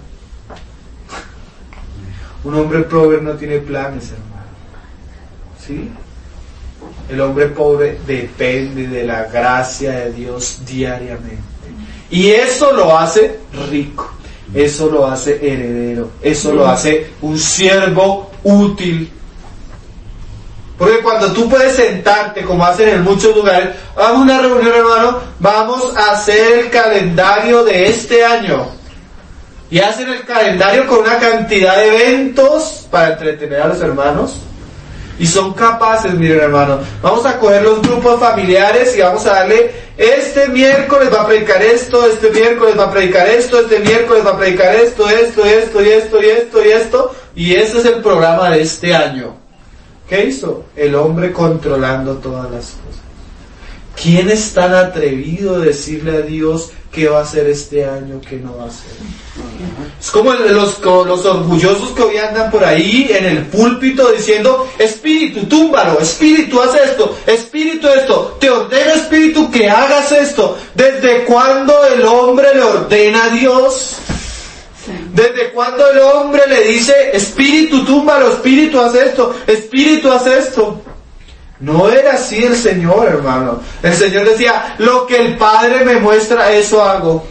Un hombre pobre no tiene planes, hermano. ¿Sí? El hombre pobre depende de la gracia de Dios diariamente. Y eso lo hace rico. Eso lo hace heredero. Eso lo hace un siervo útil. Porque cuando tú puedes sentarte, como hacen en muchos lugares, vamos a una reunión, hermano, vamos a hacer el calendario de este año. Y hacen el calendario con una cantidad de eventos para entretener a los hermanos. Y son capaces, miren, hermano, vamos a coger los grupos familiares y vamos a darle, este miércoles va a predicar esto, este miércoles va a predicar esto, este miércoles va a predicar esto, esto, esto, y esto, y esto, y esto, y ese es el programa de este año. ¿Qué hizo? El hombre controlando todas las cosas. ¿Quién es tan atrevido a decirle a Dios qué va a hacer este año, qué no va a hacer? Es como los, como los orgullosos que hoy andan por ahí en el púlpito diciendo, Espíritu, túmbalo, Espíritu, haz esto, Espíritu, esto, te ordeno, Espíritu, que hagas esto. ¿Desde cuándo el hombre le ordena a Dios? ¿Desde cuándo el hombre le dice, Espíritu, túmbalo, Espíritu, haz esto, Espíritu, haz esto? No era así el Señor, hermano. El Señor decía, lo que el Padre me muestra, eso hago.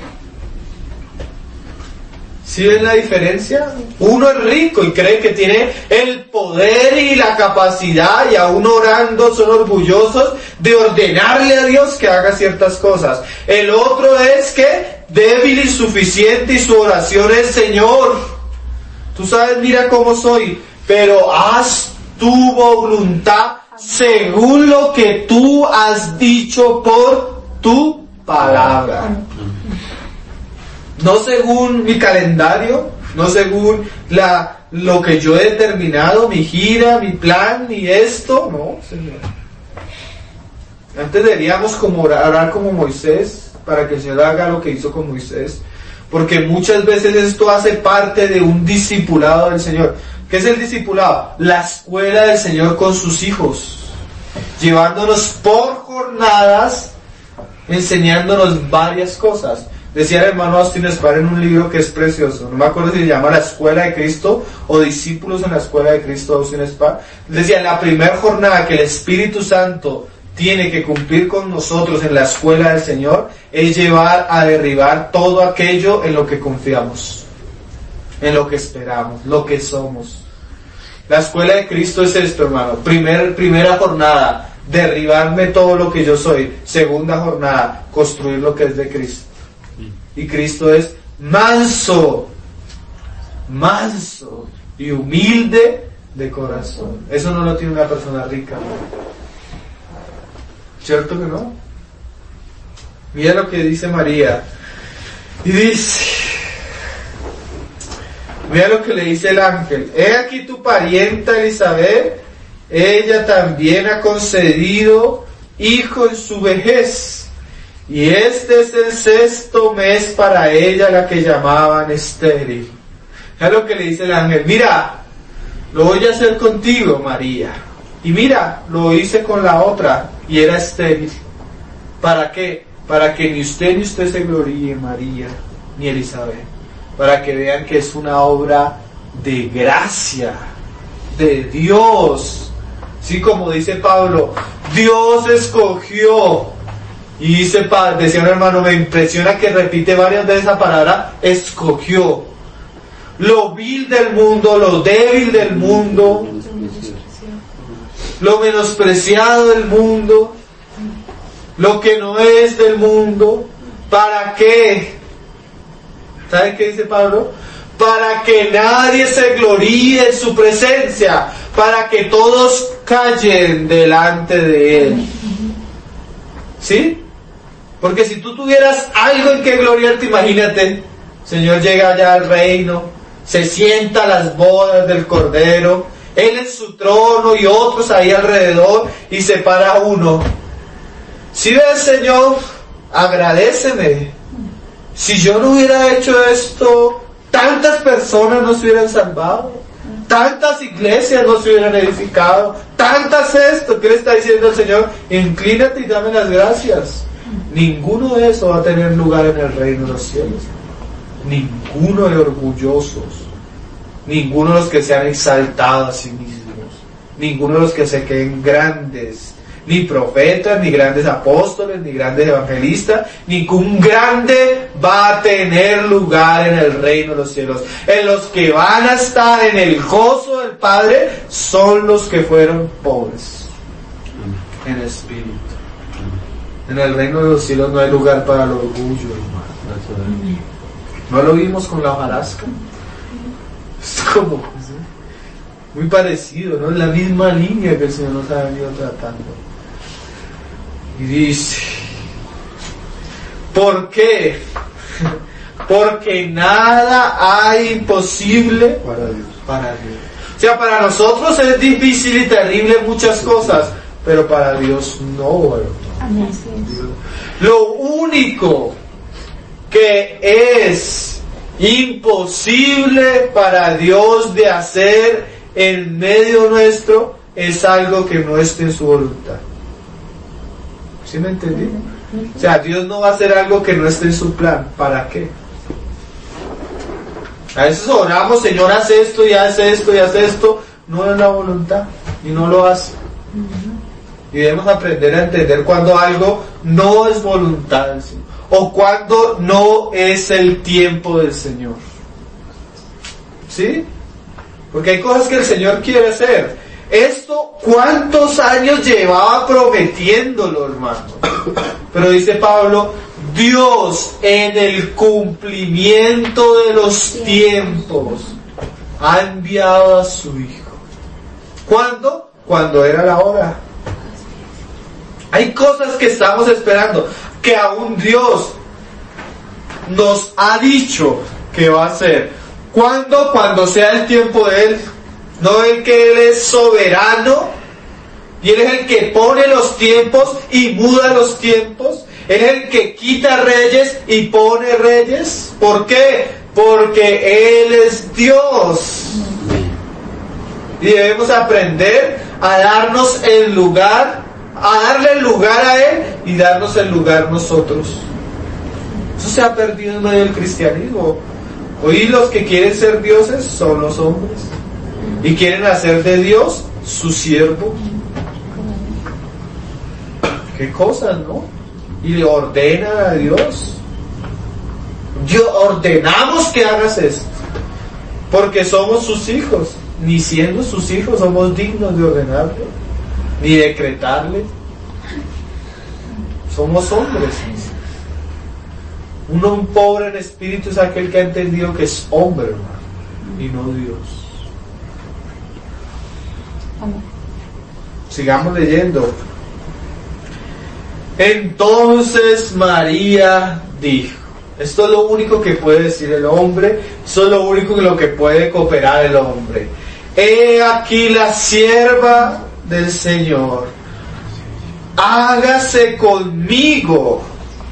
¿Sí ven la diferencia? Uno es rico y cree que tiene el poder y la capacidad, y aún orando son orgullosos de ordenarle a Dios que haga ciertas cosas. El otro es que débil y insuficiente, y su oración es, Señor, tú sabes, mira cómo soy, pero haz tu voluntad según lo que tú has dicho por tu palabra. No según mi calendario, no según la, lo que yo he determinado, mi gira, mi plan, ni esto, no, Señor. Antes deberíamos como orar, orar como Moisés, para que el Señor haga lo que hizo con Moisés, porque muchas veces esto hace parte de un discipulado del Señor. ¿Qué es el discipulado? La escuela del Señor con sus hijos, llevándonos por jornadas, enseñándonos varias cosas. Decía el hermano Austin Spar en un libro que es precioso, no me acuerdo si se llama La Escuela de Cristo o Discípulos en la Escuela de Cristo, Austin Spar. Decía, la primera jornada que el Espíritu Santo tiene que cumplir con nosotros en la escuela del Señor es llevar a derribar todo aquello en lo que confiamos, en lo que esperamos, lo que somos. La escuela de Cristo es esto, hermano. Primer, primera jornada, derribarme todo lo que yo soy. Segunda jornada, construir lo que es de Cristo. Y Cristo es manso, manso y humilde de corazón. Eso no lo tiene una persona rica. ¿Cierto que no? Mira lo que dice María. Y dice, mira lo que le dice el ángel. He aquí tu parienta Elizabeth, ella también ha concedido hijo en su vejez. Y este es el sexto mes para ella, la que llamaban estéril. Mira lo que le dice el ángel. Mira, lo voy a hacer contigo, María. Y mira, lo hice con la otra, y era estéril. ¿Para qué? Para que ni usted ni usted se gloríe, María, ni Elizabeth. Para que vean que es una obra de gracia, de Dios. Sí, como dice Pablo, Dios escogió. Y dice, decía un hermano, me impresiona que repite varias veces esa palabra, escogió. Lo vil del mundo, lo débil del mundo, lo menospreciado del mundo, lo que no es del mundo. ¿Para qué? ¿Sabe qué dice Pablo? Para que nadie se gloríe en su presencia, para que todos callen delante de Él. ¿Sí? Porque si tú tuvieras algo en que gloriarte, imagínate, Señor llega allá al reino, se sienta a las bodas del Cordero, Él en su trono y otros ahí alrededor, y se para uno. Si ves, Señor, agradéceme. Si yo no hubiera hecho esto, tantas personas no se hubieran salvado, tantas iglesias no se hubieran edificado, tantas esto. ¿Qué le está diciendo el Señor? Inclínate y dame las gracias. Ninguno de eso va a tener lugar en el reino de los cielos. Ninguno de orgullosos, ninguno de los que se han exaltado a sí mismos, ninguno de los que se creen grandes, ni profetas, ni grandes apóstoles, ni grandes evangelistas. Ningún grande va a tener lugar en el reino de los cielos. En los que van a estar en el gozo del Padre son los que fueron pobres en espíritu. En el reino de los cielos no hay lugar para el orgullo, hermano. ¿No lo vimos con la hojarasca? Es como, ¿sí? Muy parecido, ¿no? Es la misma línea que el Señor nos ha venido tratando. Y dice, ¿por qué? Porque nada hay imposible para Dios. Para Dios. O sea, para nosotros es difícil y terrible muchas cosas, pero para Dios no, hermano. Lo único que es imposible para Dios de hacer en medio nuestro es algo que no esté en su voluntad. ¿Sí me entendí? O sea, Dios no va a hacer algo que no esté en su plan. ¿Para qué? A veces oramos, Señor, haz esto y haz esto y haz esto. No es la voluntad y no lo hace. Y debemos aprender a entender cuando algo no es voluntad del Señor, o cuando no es el tiempo del Señor. ¿Sí? Porque hay cosas que el Señor quiere hacer. Esto, ¿cuántos años llevaba prometiéndolo, hermano? Pero dice Pablo, Dios en el cumplimiento de los tiempos ha enviado a su Hijo. ¿Cuándo? Cuando era la hora. Hay cosas que estamos esperando, que aún Dios nos ha dicho que va a hacer. ¿Cuándo? Cuando sea el tiempo de Él. No el que Él es soberano, y Él es el que pone los tiempos y muda los tiempos. Él es el que quita reyes y pone reyes. ¿Por qué? Porque Él es Dios. Y debemos aprender a darnos el lugar, a darle el lugar a Él y darnos el lugar nosotros. Eso se ha perdido en medio del cristianismo. Hoy los que quieren ser dioses son los hombres y quieren hacer de Dios su siervo. Qué cosas, ¿no? Y le ordenan a Dios. Dios, ordenamos que hagas esto porque somos sus hijos. Ni siendo sus hijos somos dignos de ordenarle ni decretarle. Somos hombres. Uno un pobre en espíritu es aquel que ha entendido que es hombre, hermano, y no Dios. Sigamos leyendo. Entonces María dijo, esto es lo único que puede decir el hombre, esto es lo único en lo que puede cooperar el hombre. He aquí la sierva del Señor, hágase conmigo.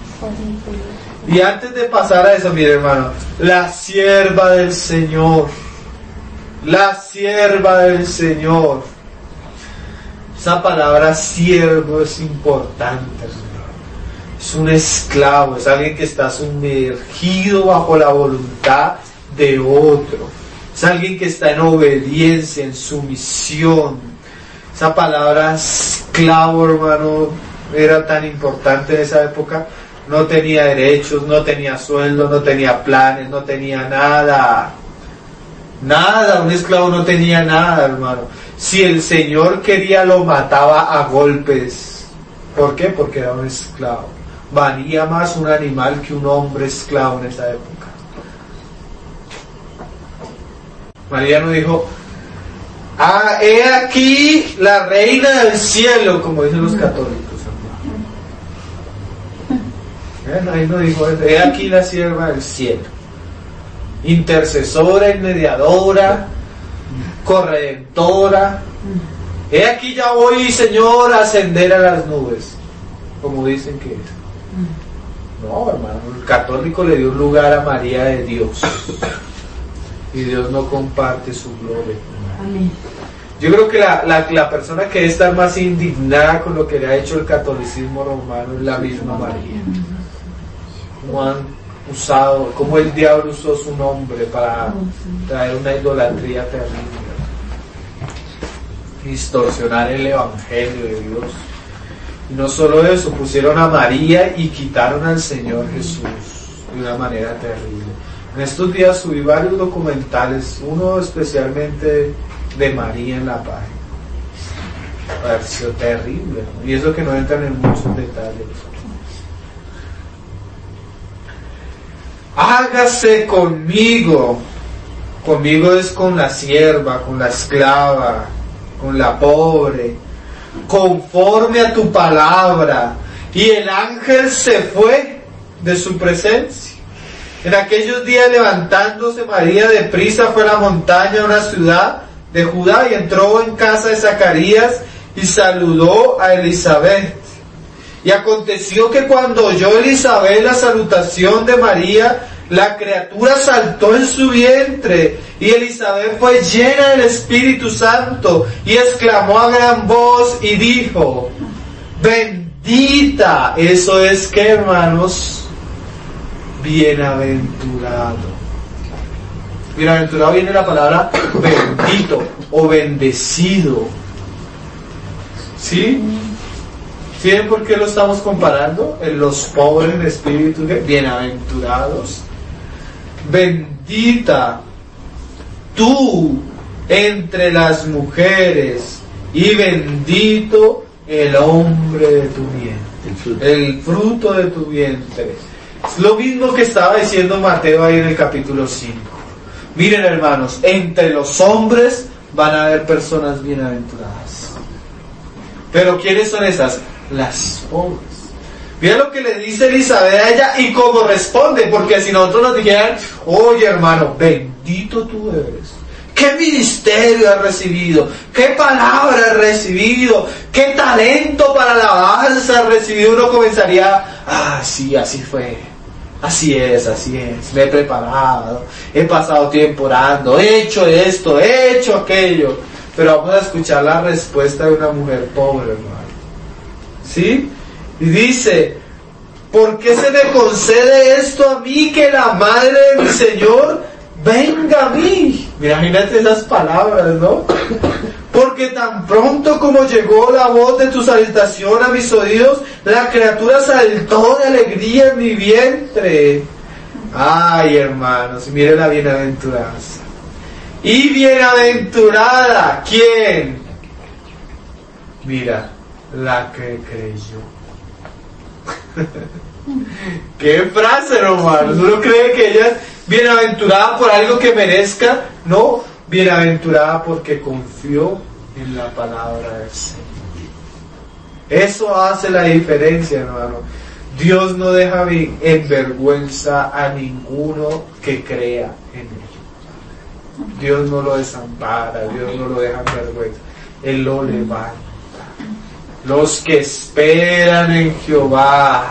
Y antes de pasar a eso, mire hermano, la sierva del Señor, la sierva del Señor. Esa palabra siervo es importante, hermano. Es un esclavo, es alguien que está sumergido bajo la voluntad de otro. Es alguien que está en obediencia, en sumisión. Esa palabra esclavo, hermano, era tan importante en esa época. No tenía derechos, no tenía sueldo, no tenía planes, no tenía nada. Nada, un esclavo no tenía nada, hermano. Si el Señor quería, lo mataba a golpes. ¿Por qué? Porque era un esclavo. Valía más un animal que un hombre esclavo en esa época. María no dijo, ah, he aquí la reina del cielo, como dicen los católicos. ¿Eh? Ahí no dijo, he aquí la sierva del cielo. Intercesora y mediadora, corredentora. He aquí ya voy, Señor, a ascender a las nubes, como dicen que es. No, hermano, el católico le dio un lugar a María de Dios. Y Dios no comparte su gloria. Amén. Yo creo que la, la, la persona que debe estar más indignada con lo que le ha hecho el catolicismo romano es la misma María. Cómo han usado, cómo el diablo usó su nombre para traer una idolatría terrible, distorsionar el evangelio de Dios. Y no solo eso, pusieron a María y quitaron al Señor Jesús de una manera terrible. En estos días subí varios documentales, uno especialmente de María en la página. Pareció terrible, ¿no? Y eso que no entran en muchos detalles. Hágase conmigo. Conmigo es con la sierva, con la esclava, con la pobre, conforme a tu palabra. Y el ángel se fue de su presencia. En aquellos días, levantándose María de prisa, fue a la montaña, a una ciudad de Judá, y entró en casa de Zacarías y saludó a Elizabeth. Y aconteció que cuando oyó Elizabeth la salutación de María, la criatura saltó en su vientre, y Elizabeth fue llena del Espíritu Santo, y exclamó a gran voz y dijo, bendita. Eso es que, hermanos, bienaventurado. Bienaventurado viene la palabra bendito o bendecido. ¿Sí? ¿Sí ven por qué lo estamos comparando? En los pobres en espíritu, bienaventurados. Bendita tú entre las mujeres, y bendito el hombre de tu vientre, el fruto de tu vientre. Es lo mismo que estaba diciendo Mateo ahí en el capítulo cinco. Miren, hermanos, entre los hombres van a haber personas bienaventuradas. Pero ¿quiénes son esas? Las pobres. Mira lo que le dice Elizabeth a ella y cómo responde, porque si nosotros nos dijeran, oye hermano, bendito tú eres, qué ministerio has recibido, qué palabra has recibido, qué talento para la alabanza has recibido, uno comenzaría, ah sí, así fue, así es, así es, me he preparado, he pasado tiempo orando, he hecho esto, he hecho aquello. Pero vamos a escuchar la respuesta de una mujer pobre, hermano. ¿Sí? Y dice, ¿por qué se me concede esto a mí, que la madre de mi Señor venga a mí? Mira, imagínate esas palabras, ¿no? Porque tan pronto como llegó la voz de tu salutación a mis oídos, la criatura saltó de alegría en mi vientre. Ay, hermanos, mire la bienaventuranza. Y bienaventurada, ¿quién? Mira, la que creyó. ¿Qué frase, hermanos? ¿Uno cree que ella es bienaventurada por algo que merezca? No, bienaventurada porque confió en la palabra del Señor. Eso hace la diferencia, hermano. Dios no deja en vergüenza a ninguno que crea en Él. Dios no lo desampara, Dios no lo deja en vergüenza. Él lo levanta. Los que esperan en Jehová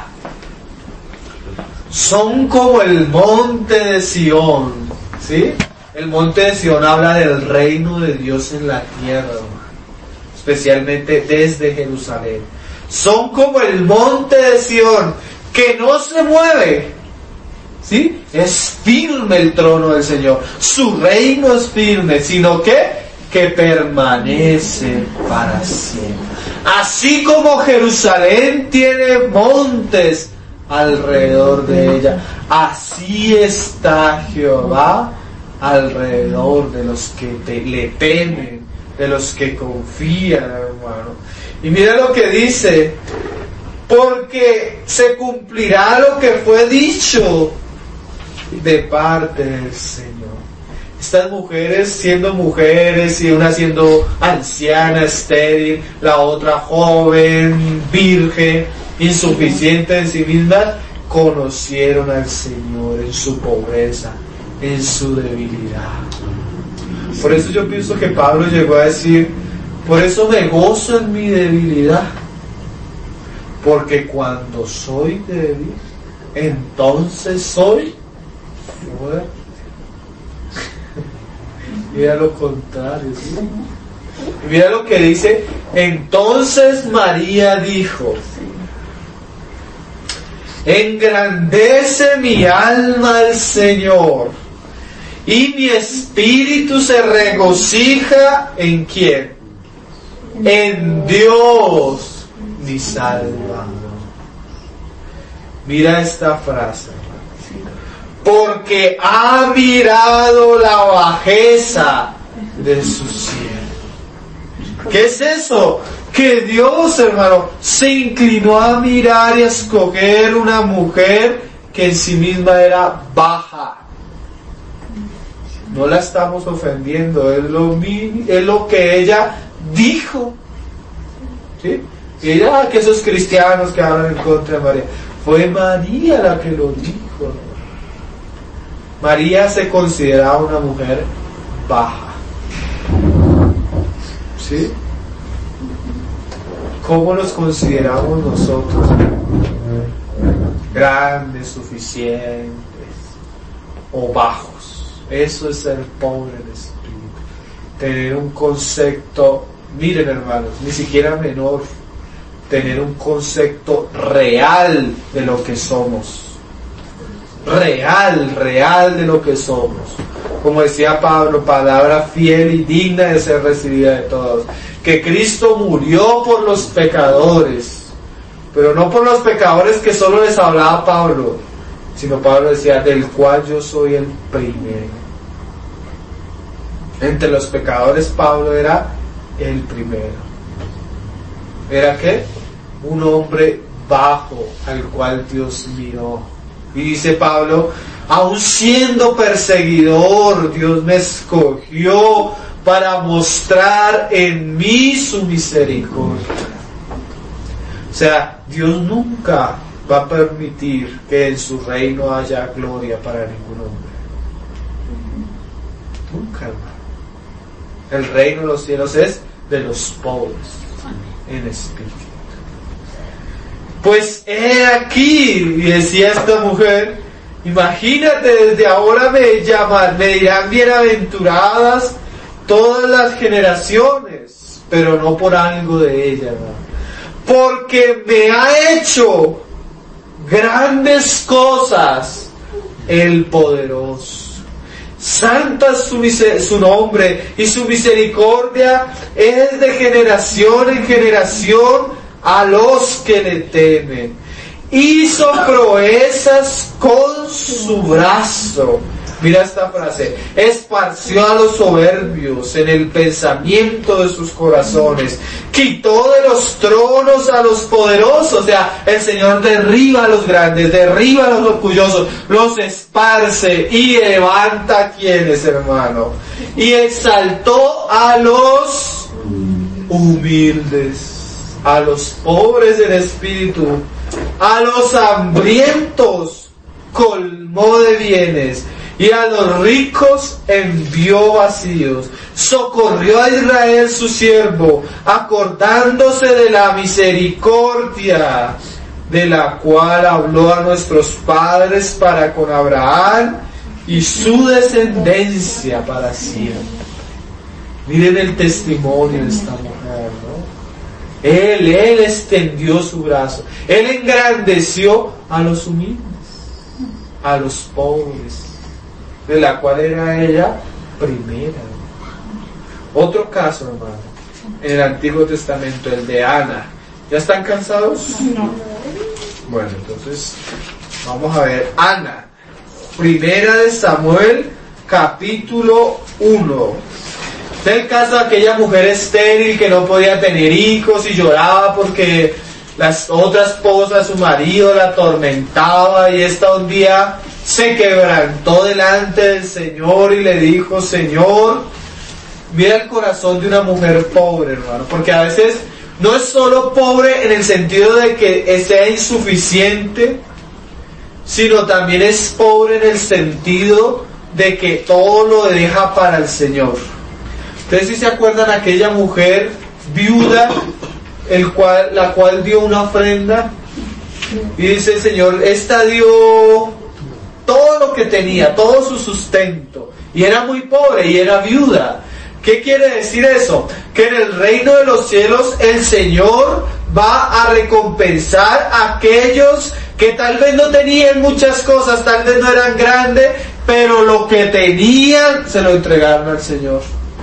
son como el monte de Sión, ¿sí? El monte de Sión habla del reino de Dios en la tierra, especialmente desde Jerusalén. Son como el monte de Sión, que no se mueve, ¿sí? Es firme el trono del Señor. Su reino es firme, sino que que permanece para siempre. Así como Jerusalén tiene montes alrededor de ella, así está Jehová alrededor de los que te, le temen, de los que confían, hermano. Y mira lo que dice: porque se cumplirá lo que fue dicho de parte del Señor. Estas mujeres siendo mujeres, y una siendo anciana, estéril, la otra joven, virgen, insuficiente en sí mismas, conocieron al Señor en su pobreza, en su debilidad. Por eso yo pienso que Pablo llegó a decir: por eso me gozo en mi debilidad, porque cuando soy débil, entonces soy fuerte. Mira lo contrario, ¿sí? Mira lo que dice: entonces María dijo: engrandece mi alma al Señor, y mi espíritu se regocija ¿en quién? En Dios mi Salvador. Mira esta frase: porque ha mirado la bajeza de su siervo. ¿Qué es eso? Que Dios, hermano, se inclinó a mirar y a escoger una mujer que en sí misma era baja. No la estamos ofendiendo, es lo, es lo que ella dijo. ¿Sí? Y ella, ah, que esos cristianos que hablan en contra de María. Fue María la que lo dijo. María se consideraba una mujer baja. ¿Sí? ¿Cómo nos consideramos nosotros? Grandes, suficientes o bajos. Eso es ser pobre en espíritu. Tener un concepto, miren hermanos, ni siquiera menor, tener un concepto real de lo que somos. Real, real de lo que somos. Como decía Pablo, palabra fiel y digna de ser recibida de todos. Que Cristo murió por los pecadores, pero no por los pecadores que solo les hablaba Pablo, sino Pablo decía: del cual yo soy el primero. Entre los pecadores Pablo era el primero. ¿Era qué? Un hombre bajo al cual Dios miró. Y dice Pablo: aun siendo perseguidor, Dios me escogió para mostrar en mí su misericordia. O sea, Dios nunca va a permitir que en su reino haya gloria para ningún hombre. Nunca, hermano. El reino de los cielos es de los pobres en espíritu. Pues he aquí, y decía esta mujer: imagínate, desde ahora me llaman, me dirán bienaventuradas todas las generaciones, pero no por algo de ella, ¿no? Porque me ha hecho grandes cosas el poderoso. Santa es su, su nombre, y su misericordia es de generación en generación a los que le temen. Hizo proezas con su brazo. Mira esta frase: esparció a los soberbios en el pensamiento de sus corazones, quitó de los tronos a los poderosos. O sea, el Señor derriba a los grandes, derriba a los orgullosos, los esparce y levanta a quienes, hermano, y exaltó a los humildes, a los pobres en espíritu, a los hambrientos colmó de bienes, y a los ricos envió vacíos. Socorrió a Israel su siervo, acordándose de la misericordia de la cual habló a nuestros padres para con Abraham y su descendencia para siempre. Miren el testimonio de esta mujer, ¿no? Él, él extendió su brazo. Él engrandeció a los humildes, a los pobres, de la cual era ella primera. Otro caso, hermano, en el Antiguo Testamento, el de Ana. ¿Ya están cansados? No. Bueno, entonces vamos a ver Ana. Primera de Samuel, capítulo uno. Es el caso de aquella mujer estéril que no podía tener hijos y lloraba porque las otras esposas, su marido la atormentaba, y esta un día se quebrantó delante del Señor y le dijo: Señor, mira el corazón de una mujer pobre, hermano, porque a veces no es solo pobre en el sentido de que sea insuficiente, sino también es pobre en el sentido de que todo lo deja para el Señor. Ustedes sí se acuerdan aquella mujer viuda, el cual, la cual dio una ofrenda, y dice el Señor, esta dio todo lo que tenía, todo su sustento, y era muy pobre y era viuda. ¿Qué quiere decir eso? Que en el reino de los cielos el Señor va a recompensar a aquellos que tal vez no tenían muchas cosas, tal vez no eran grandes, pero lo que tenían se lo entregaron al Señor.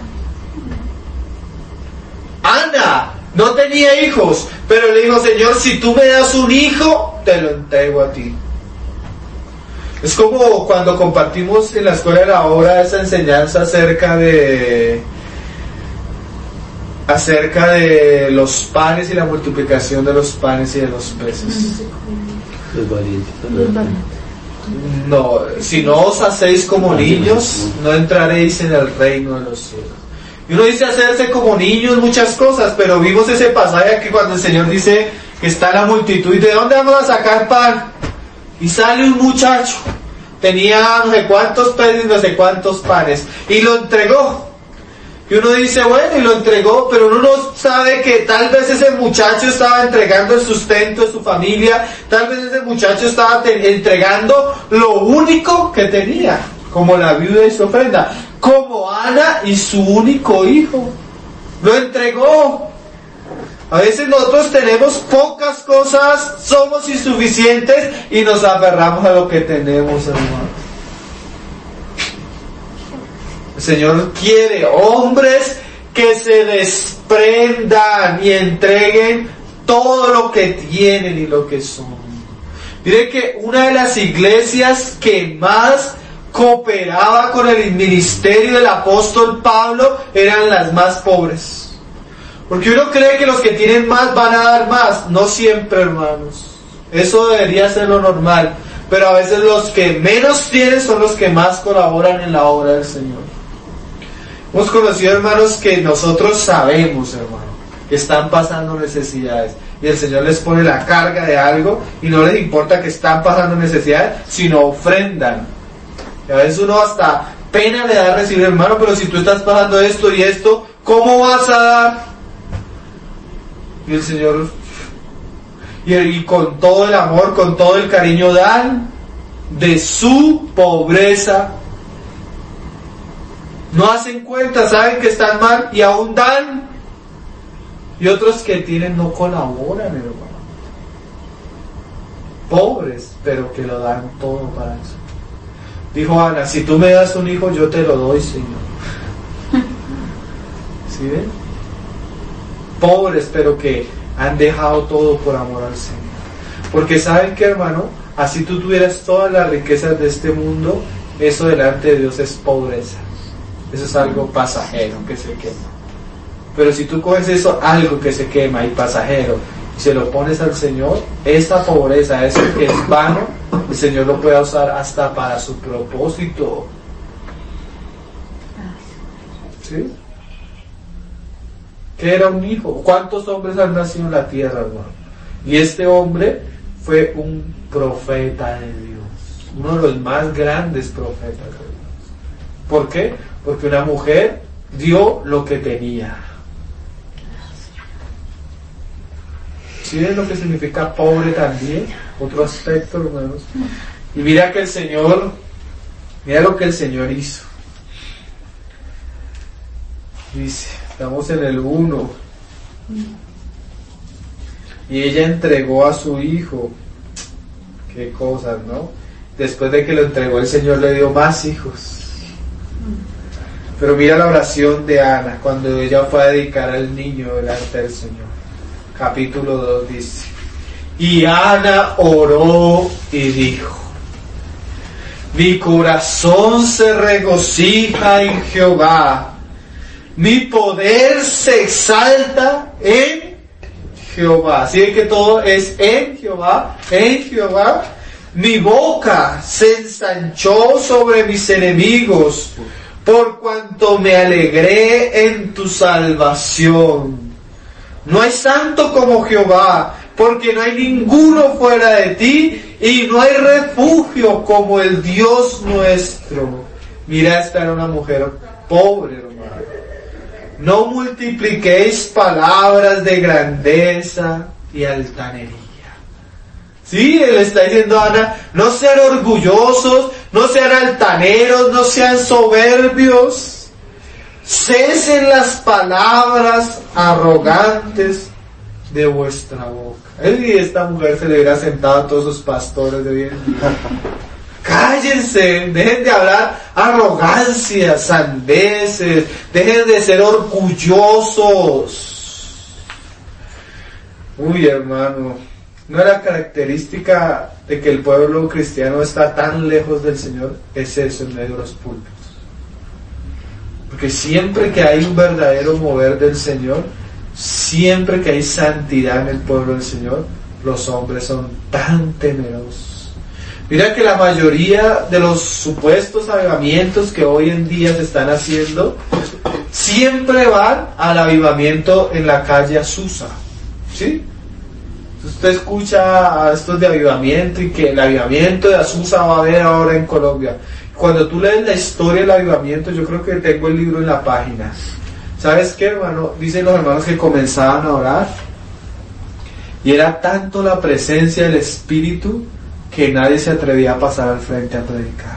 Ana no tenía hijos, pero le dijo: Señor, si tú me das un hijo, te lo entrego a ti. Es como cuando compartimos en la escuela de la obra esa enseñanza acerca de acerca de los panes y la multiplicación de los panes y de los peces. Los valientes. No, si no os hacéis como niños, no entraréis en el reino de los cielos. Y uno dice hacerse como niños muchas cosas, pero vimos ese pasaje aquí cuando el Señor dice que está la multitud, ¿y de dónde vamos a sacar pan? Y sale un muchacho, tenía no sé cuántos peces y no sé cuántos panes, y lo entregó. Y uno dice, bueno, y lo entregó, pero uno no sabe que tal vez ese muchacho estaba entregando el sustento de su familia, tal vez ese muchacho estaba te- entregando lo único que tenía, como la viuda y su ofrenda, como Ana y su único hijo. Lo entregó. A veces nosotros tenemos pocas cosas, somos insuficientes y nos aferramos a lo que tenemos, hermano. El Señor quiere hombres que se desprendan y entreguen todo lo que tienen y lo que son. Mire que una de las iglesias que más cooperaba con el ministerio del apóstol Pablo eran las más pobres. Porque uno cree que los que tienen más van a dar más. No siempre, hermanos. Eso debería ser lo normal. Pero a veces los que menos tienen son los que más colaboran en la obra del Señor. Hemos conocido hermanos que nosotros sabemos, hermano, que están pasando necesidades. Y el Señor les pone la carga de algo y no les importa que están pasando necesidades, sino ofrendan. Y a veces uno hasta pena le da recibir, hermano, pero si tú estás pasando esto y esto, ¿cómo vas a dar? Y el Señor, y, y con todo el amor, con todo el cariño dan de su pobreza. No hacen cuenta, saben que están mal y aún dan. Y otros que tienen no colaboran, hermano. Pobres, pero que lo dan todo para eso. Dijo Ana, si tú me das un hijo, yo te lo doy, Señor. ¿Sí ven? Pobres, pero que han dejado todo por amor al Señor. Porque saben que, hermano, así tú tuvieras todas las riquezas de este mundo, eso delante de Dios es pobreza. Eso es algo pasajero que se quema. Pero si tú coges eso, algo que se quema y pasajero, y se lo pones al Señor, esta pobreza, eso que es vano, el Señor lo puede usar hasta para su propósito. ¿Sí? ¿Qué era un hijo? ¿Cuántos hombres han nacido en la tierra, hermano? Y este hombre fue un profeta de Dios, uno de los más grandes profetas de Dios. ¿Por qué? Porque una mujer dio lo que tenía. ¿Sí ven lo que significa pobre también? Otro aspecto, hermanos. Y mira que el Señor, mira lo que el Señor hizo. Dice, estamos en el uno. Y ella entregó a su hijo. Qué cosas, ¿no? Después de que lo entregó, el Señor le dio más hijos. Pero mira la oración de Ana cuando ella fue a dedicar al niño delante del Señor. Capítulo dos dice: y Ana oró y dijo: mi corazón se regocija en Jehová, mi poder se exalta en Jehová. Así que todo es en Jehová, en Jehová. Mi boca se ensanchó sobre mis enemigos, por cuanto me alegré en tu salvación. No hay santo como Jehová, porque no hay ninguno fuera de ti, y no hay refugio como el Dios nuestro. Mira, esta era una mujer pobre, hermano. No multipliquéis palabras de grandeza y altanería. Sí, él está diciendo a Ana, no sean orgullosos, no sean altaneros, no sean soberbios. Cesen las palabras arrogantes de vuestra boca. Y esta mujer se le hubiera sentado a todos sus pastores de bien. Cállense, dejen de hablar arrogancias, sandeces, dejen de ser orgullosos. Uy, hermano, no era característica de que el pueblo cristiano está tan lejos del Señor, es eso en medio de los púlpitos. Porque siempre que hay un verdadero mover del Señor, siempre que hay santidad en el pueblo del Señor, los hombres son tan temerosos. Mira que la mayoría de los supuestos avivamientos que hoy en día se están haciendo, siempre van al avivamiento en la calle Azusa. ¿Sí? Usted escucha a estos de avivamiento y que el avivamiento de Azusa va a haber ahora en Colombia. Cuando tú lees la historia del avivamiento, yo creo que tengo el libro en la página. ¿Sabes qué, hermano? Dicen los hermanos que comenzaban a orar y era tanto la presencia del Espíritu que nadie se atrevía a pasar al frente a predicar.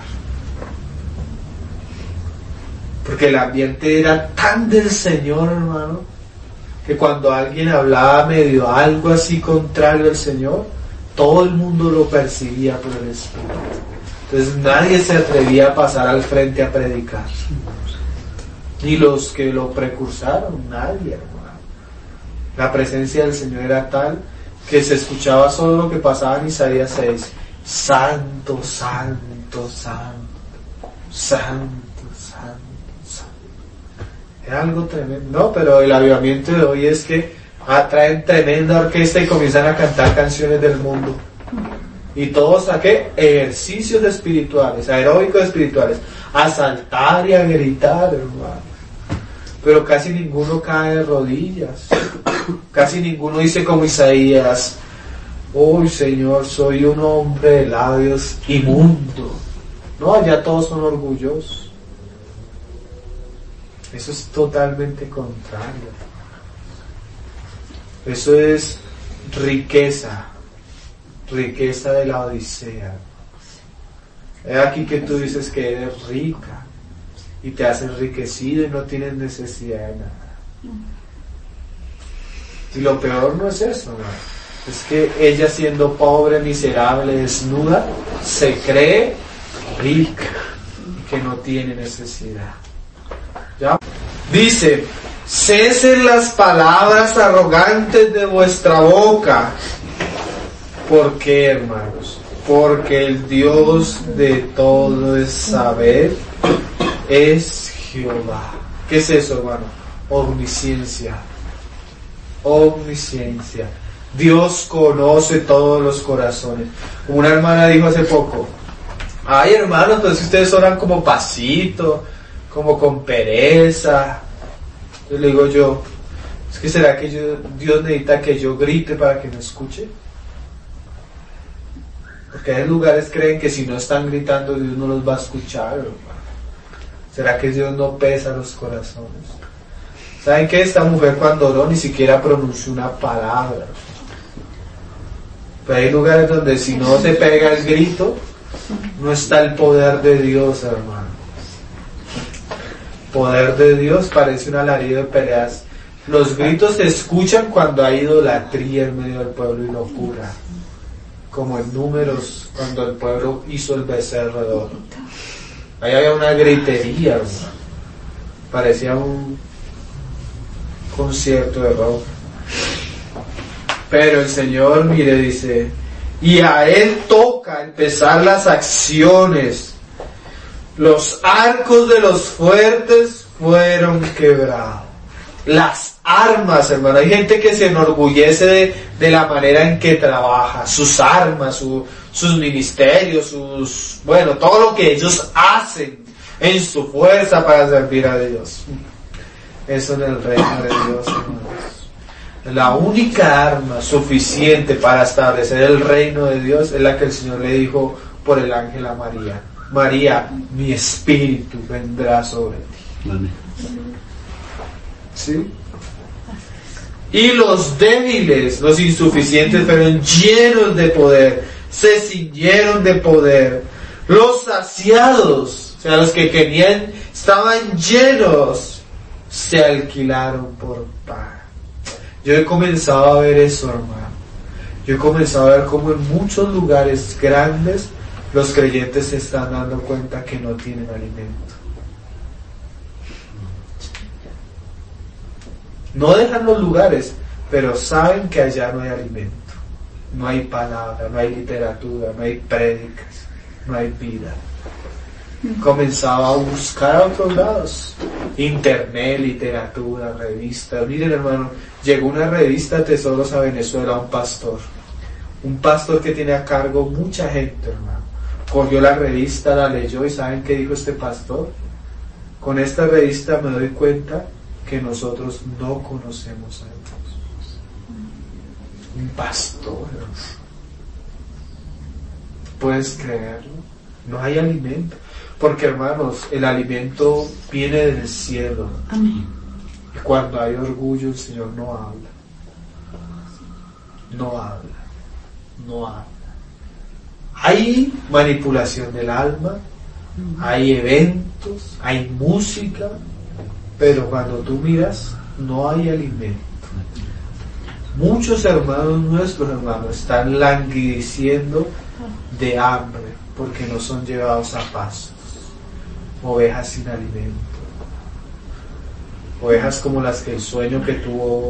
Porque el ambiente era tan del Señor, hermano, que cuando alguien hablaba medio algo así contrario al Señor, todo el mundo lo percibía por el Espíritu. Entonces nadie se atrevía a pasar al frente a predicar. Ni los que lo precursaron, nadie, hermano. La presencia del Señor era tal que se escuchaba solo lo que pasaba en Isaías seis. Santo, santo, santo, santo, santo, santo. Era algo tremendo. No, pero el avivamiento de hoy es que traen tremenda orquesta y comienzan a cantar canciones del mundo. Y todos a qué? Ejercicios espirituales, aeróbicos espirituales, a saltar y a gritar, hermano. Pero casi ninguno cae de rodillas. Casi ninguno dice como Isaías: uy, Señor, soy un hombre de labios inmundo. No, allá todos son orgullosos. Eso es totalmente contrario. Eso es riqueza. Riqueza de la Odisea. Es aquí que tú dices que eres rica y te has enriquecido y no tienes necesidad de nada. Y lo peor no es eso, ¿no? Es que ella, siendo pobre, miserable, desnuda, se cree rica y que no tiene necesidad. ¿Ya? Dice: cesen las palabras arrogantes de vuestra boca. ¿Por qué, hermanos? Porque el Dios de todo es saber es Jehová. ¿Qué es eso, hermano? Omnisciencia. Omnisciencia. Dios conoce todos los corazones. Una hermana dijo hace poco: ay, hermanos, pues ustedes oran como pasito, como con pereza. Yo le digo yo: Es que será que yo, Dios necesita que yo grite para que me escuche. Porque hay lugares creen que si no están gritando Dios no los va a escuchar, hermano. ¿Será que Dios no pesa los corazones? ¿Saben qué? Esta mujer cuando oró ni siquiera pronunció una palabra. Pero hay lugares donde si no se pega el grito, no está el poder de Dios, hermano. Poder de Dios parece un alarido de peleas. Los gritos se escuchan cuando hay idolatría en medio del pueblo y locura. Como en Números, cuando el pueblo hizo el becerro de oro. Ahí había una gritería, hermano. Parecía un concierto de rock. Pero el Señor, mire, dice, y a Él toca empezar las acciones. Los arcos de los fuertes fueron quebrados. Las armas, hermano. Hay gente que se enorgullece de, de la manera en que trabaja. Sus armas, su, sus ministerios, sus, bueno, todo lo que ellos hacen en su fuerza para servir a Dios. Eso en el reino de Dios, hermanos. La única arma suficiente para establecer el reino de Dios es la que el Señor le dijo por el ángel a María. María, mi espíritu vendrá sobre ti. Amén. ¿Sí? Y los débiles, los insuficientes, fueron llenos de poder, se ciñeron de poder. Los saciados, o sea, los que querían, estaban llenos, se alquilaron por pan. Yo he comenzado a ver eso, hermano. Yo he comenzado a ver cómo en muchos lugares grandes los creyentes se están dando cuenta que no tienen alimento. No dejan los lugares, pero saben que allá no hay alimento. No hay palabra, no hay literatura, no hay prédicas, no hay vida. Comenzaba a buscar a otros lados. Internet, literatura, revistas. Miren, hermano, llegó una revista Tesoros a Venezuela, un pastor. Un pastor que tiene a cargo mucha gente, hermano. Cogió la revista, la leyó y ¿saben qué dijo este pastor? Con esta revista me doy cuenta que nosotros no conocemos a Dios. Un pastor. ¿Puedes creerlo? No hay alimento. Porque, hermanos, el alimento viene del cielo. Amén. Y cuando hay orgullo, el Señor no habla. No habla. No habla. Hay manipulación del alma, hay eventos, hay música, pero cuando tú miras, no hay alimento. Muchos hermanos nuestros, hermanos, están languideciendo de hambre porque no son llevados a pastos. Ovejas sin alimento. Ovejas como las que el sueño que tuvo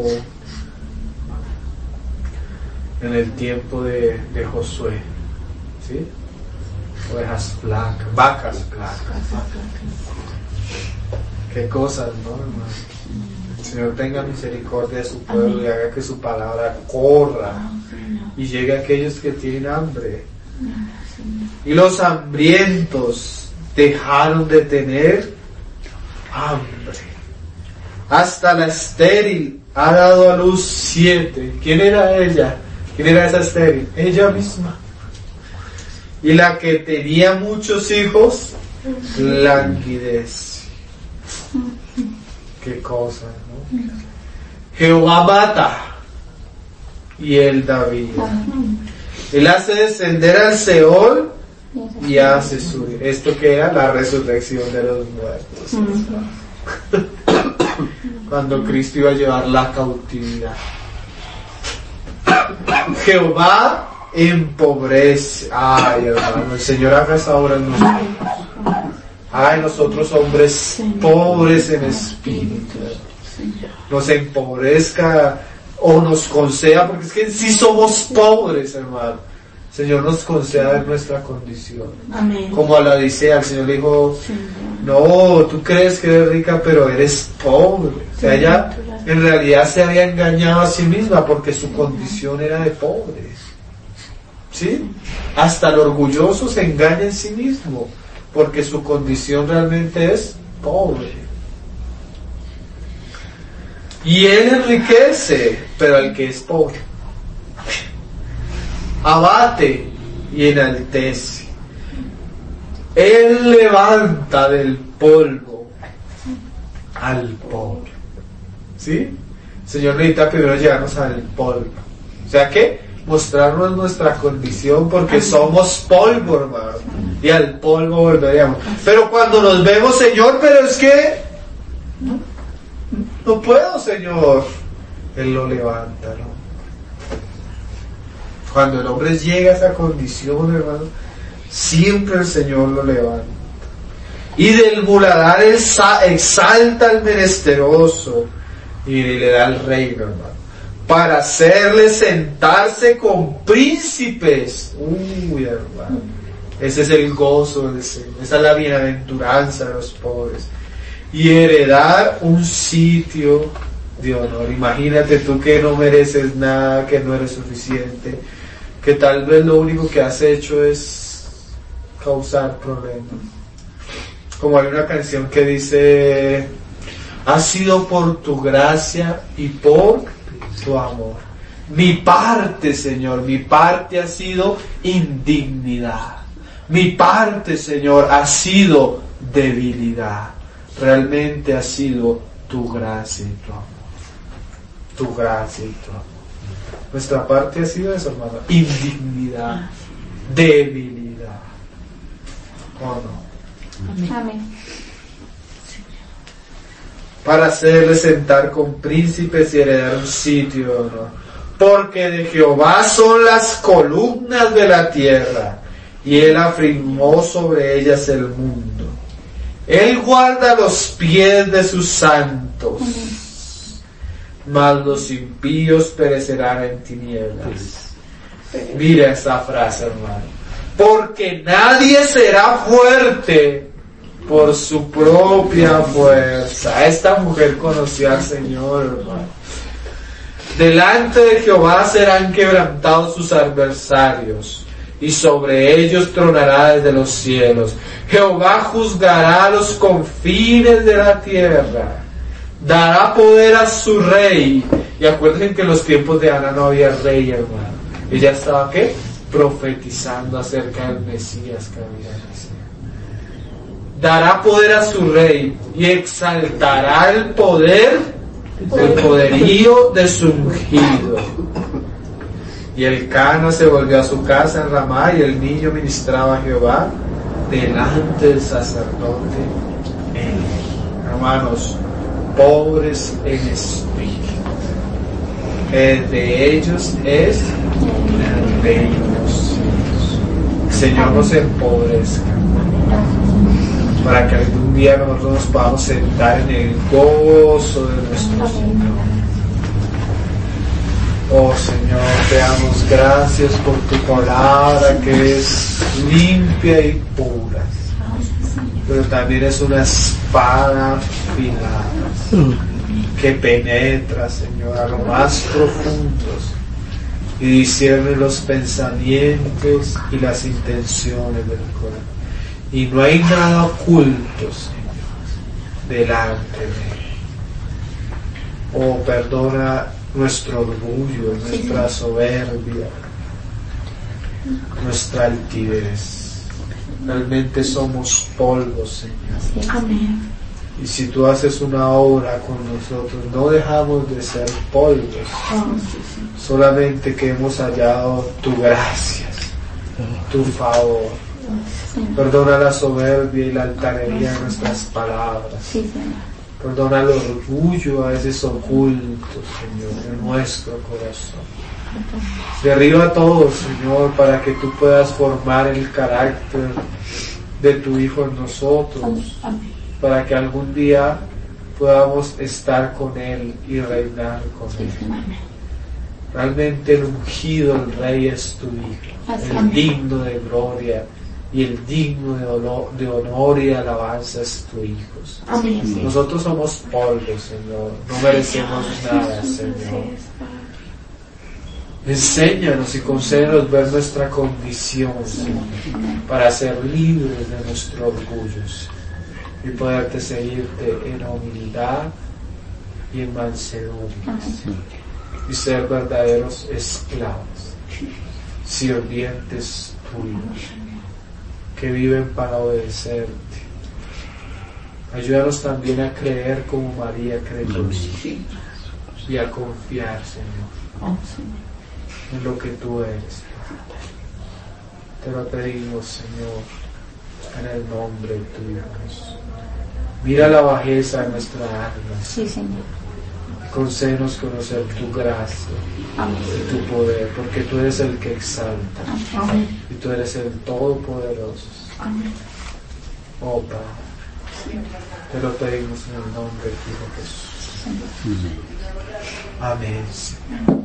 en el tiempo de, de Josué. ¿Sí? Ovejas flacas, vacas flacas. Qué cosas, ¿no, hermano? El Señor tenga misericordia de su pueblo y haga que su palabra corra y llegue a aquellos que tienen hambre. Y los hambrientos dejaron de tener hambre. Hasta la estéril ha dado a luz siete. ¿Quién era ella? ¿Quién era esa estéril? Ella misma. Y la que tenía muchos hijos, languidece. Qué cosa, ¿no? Jehová mata y él da vida. Él hace descender al Seol y hace subir. Esto que era la resurrección de los muertos. Cuando Cristo iba a llevar la cautividad. Jehová empobrece. Ay, hermano, el Señor haga esa obra en nosotros. Ay, nosotros hombres pobres en espíritu. Nos empobrezca o nos conceda, porque es que sí somos pobres, hermano. El Señor nos conceda de nuestra condición. Amén. Como a la Odisea, el Señor le dijo, no, tú crees que eres rica, pero eres pobre. O sea, ella en realidad se había engañado a sí misma porque su condición era de pobre. ¿Sí? Hasta el orgulloso se engaña en sí mismo porque su condición realmente es pobre. Y Él enriquece, pero al que es pobre. Abate y enaltece. Él levanta del polvo al pobre. ¿Sí? El Señor necesita primero llevarnos al polvo. O sea que mostrarnos nuestra condición, porque somos polvo, hermano. Y al polvo volveríamos. Pero cuando nos vemos, Señor, pero es que no puedo, Señor. Él lo levanta, ¿no? Cuando el hombre llega a esa condición, hermano, siempre el Señor lo levanta. Y del muladar exalta al menesteroso y le da el reino, hermano, para hacerle sentarse con príncipes. Uy, hermano, ese es el gozo del Señor, esa es la bienaventuranza de los pobres. Y heredar un sitio de honor. Imagínate tú que no mereces nada, que no eres suficiente, que tal vez lo único que has hecho es causar problemas. Como hay una canción que dice: ha sido por tu gracia y por tu amor. Mi parte, Señor, mi parte ha sido indignidad. Mi parte, Señor, ha sido debilidad. Realmente ha sido tu gracia y tu amor. Tu gracia y tu amor. Nuestra parte ha sido eso, hermano: indignidad, debilidad. ¿O no? Amén. Para hacerle sentar con príncipes y heredar un sitio de honor. Porque de Jehová son las columnas de la tierra, y Él afirmó sobre ellas el mundo. Él guarda los pies de sus santos, mas los impíos perecerán en tinieblas. Mira esta frase, hermano. Porque nadie será fuerte por su propia fuerza. Esta mujer conoció al Señor, hermano. Delante de Jehová serán quebrantados sus adversarios, y sobre ellos tronará desde los cielos. Jehová juzgará los confines de la tierra, dará poder a su rey. Y acuérdense que en los tiempos de Ana no había rey, hermano. Ella estaba, ¿qué? Profetizando acerca del Mesías que había nacido. Dará poder a su rey y exaltará el poder, el poderío de su ungido. Y el Cana se volvió a su casa en Ramá, y el niño ministraba a Jehová delante del sacerdote Eli. Hermanos, pobres en espíritu, el de ellos es el reino de los cielos. El Señor nos empobrezca para que algún día nosotros nos podamos sentar en el gozo de nuestro Señor. Oh Señor, te damos gracias por tu palabra, que es limpia y pura, pero también es una espada afilada que penetra, Señor, a lo más profundos y discierne los pensamientos y las intenciones del corazón. Y no hay nada oculto, Señor, delante de Él. Oh, perdona nuestro orgullo, nuestra soberbia, nuestra altivez. Realmente somos polvo, Señor. Amén. Y si tú haces una obra con nosotros, no dejamos de ser polvos, solamente que hemos hallado tu gracia, tu favor. Perdona la soberbia y la altanería de nuestras palabras. Perdona el orgullo a veces oculto, Señor, en nuestro corazón. Derriba todo, Señor, para que tú puedas formar el carácter de tu Hijo en nosotros, para que algún día podamos estar con Él y reinar con Él. Realmente el ungido, el Rey, es tu Hijo, el digno de gloria y el digno de honor, de honor y alabanza es tu Hijo. Amén. Nosotros somos polvo, Señor, no merecemos nada, Señor. Enséñanos y concédenos ver nuestra condición, Señor, para ser libres de nuestro orgullo y poderte seguirte en humildad y en mansedumbre, y ser verdaderos esclavos, sirvientes tuyos, que viven para obedecerte. Ayúdanos también a creer como María creyó y a confiar, Señor, en lo que tú eres. Te lo pedimos, Señor, en el nombre tuyo, Jesús. Mira la bajeza de nuestra alma. Sí, Señor. Concédenos conocer tu gracia. Amén. Y tu poder, porque tú eres el que exalta. Amén. Y tú eres el Todopoderoso. Amén. Oh Padre, sí. Te lo pedimos en el nombre de tu Hijo Jesús. Amén. Amén.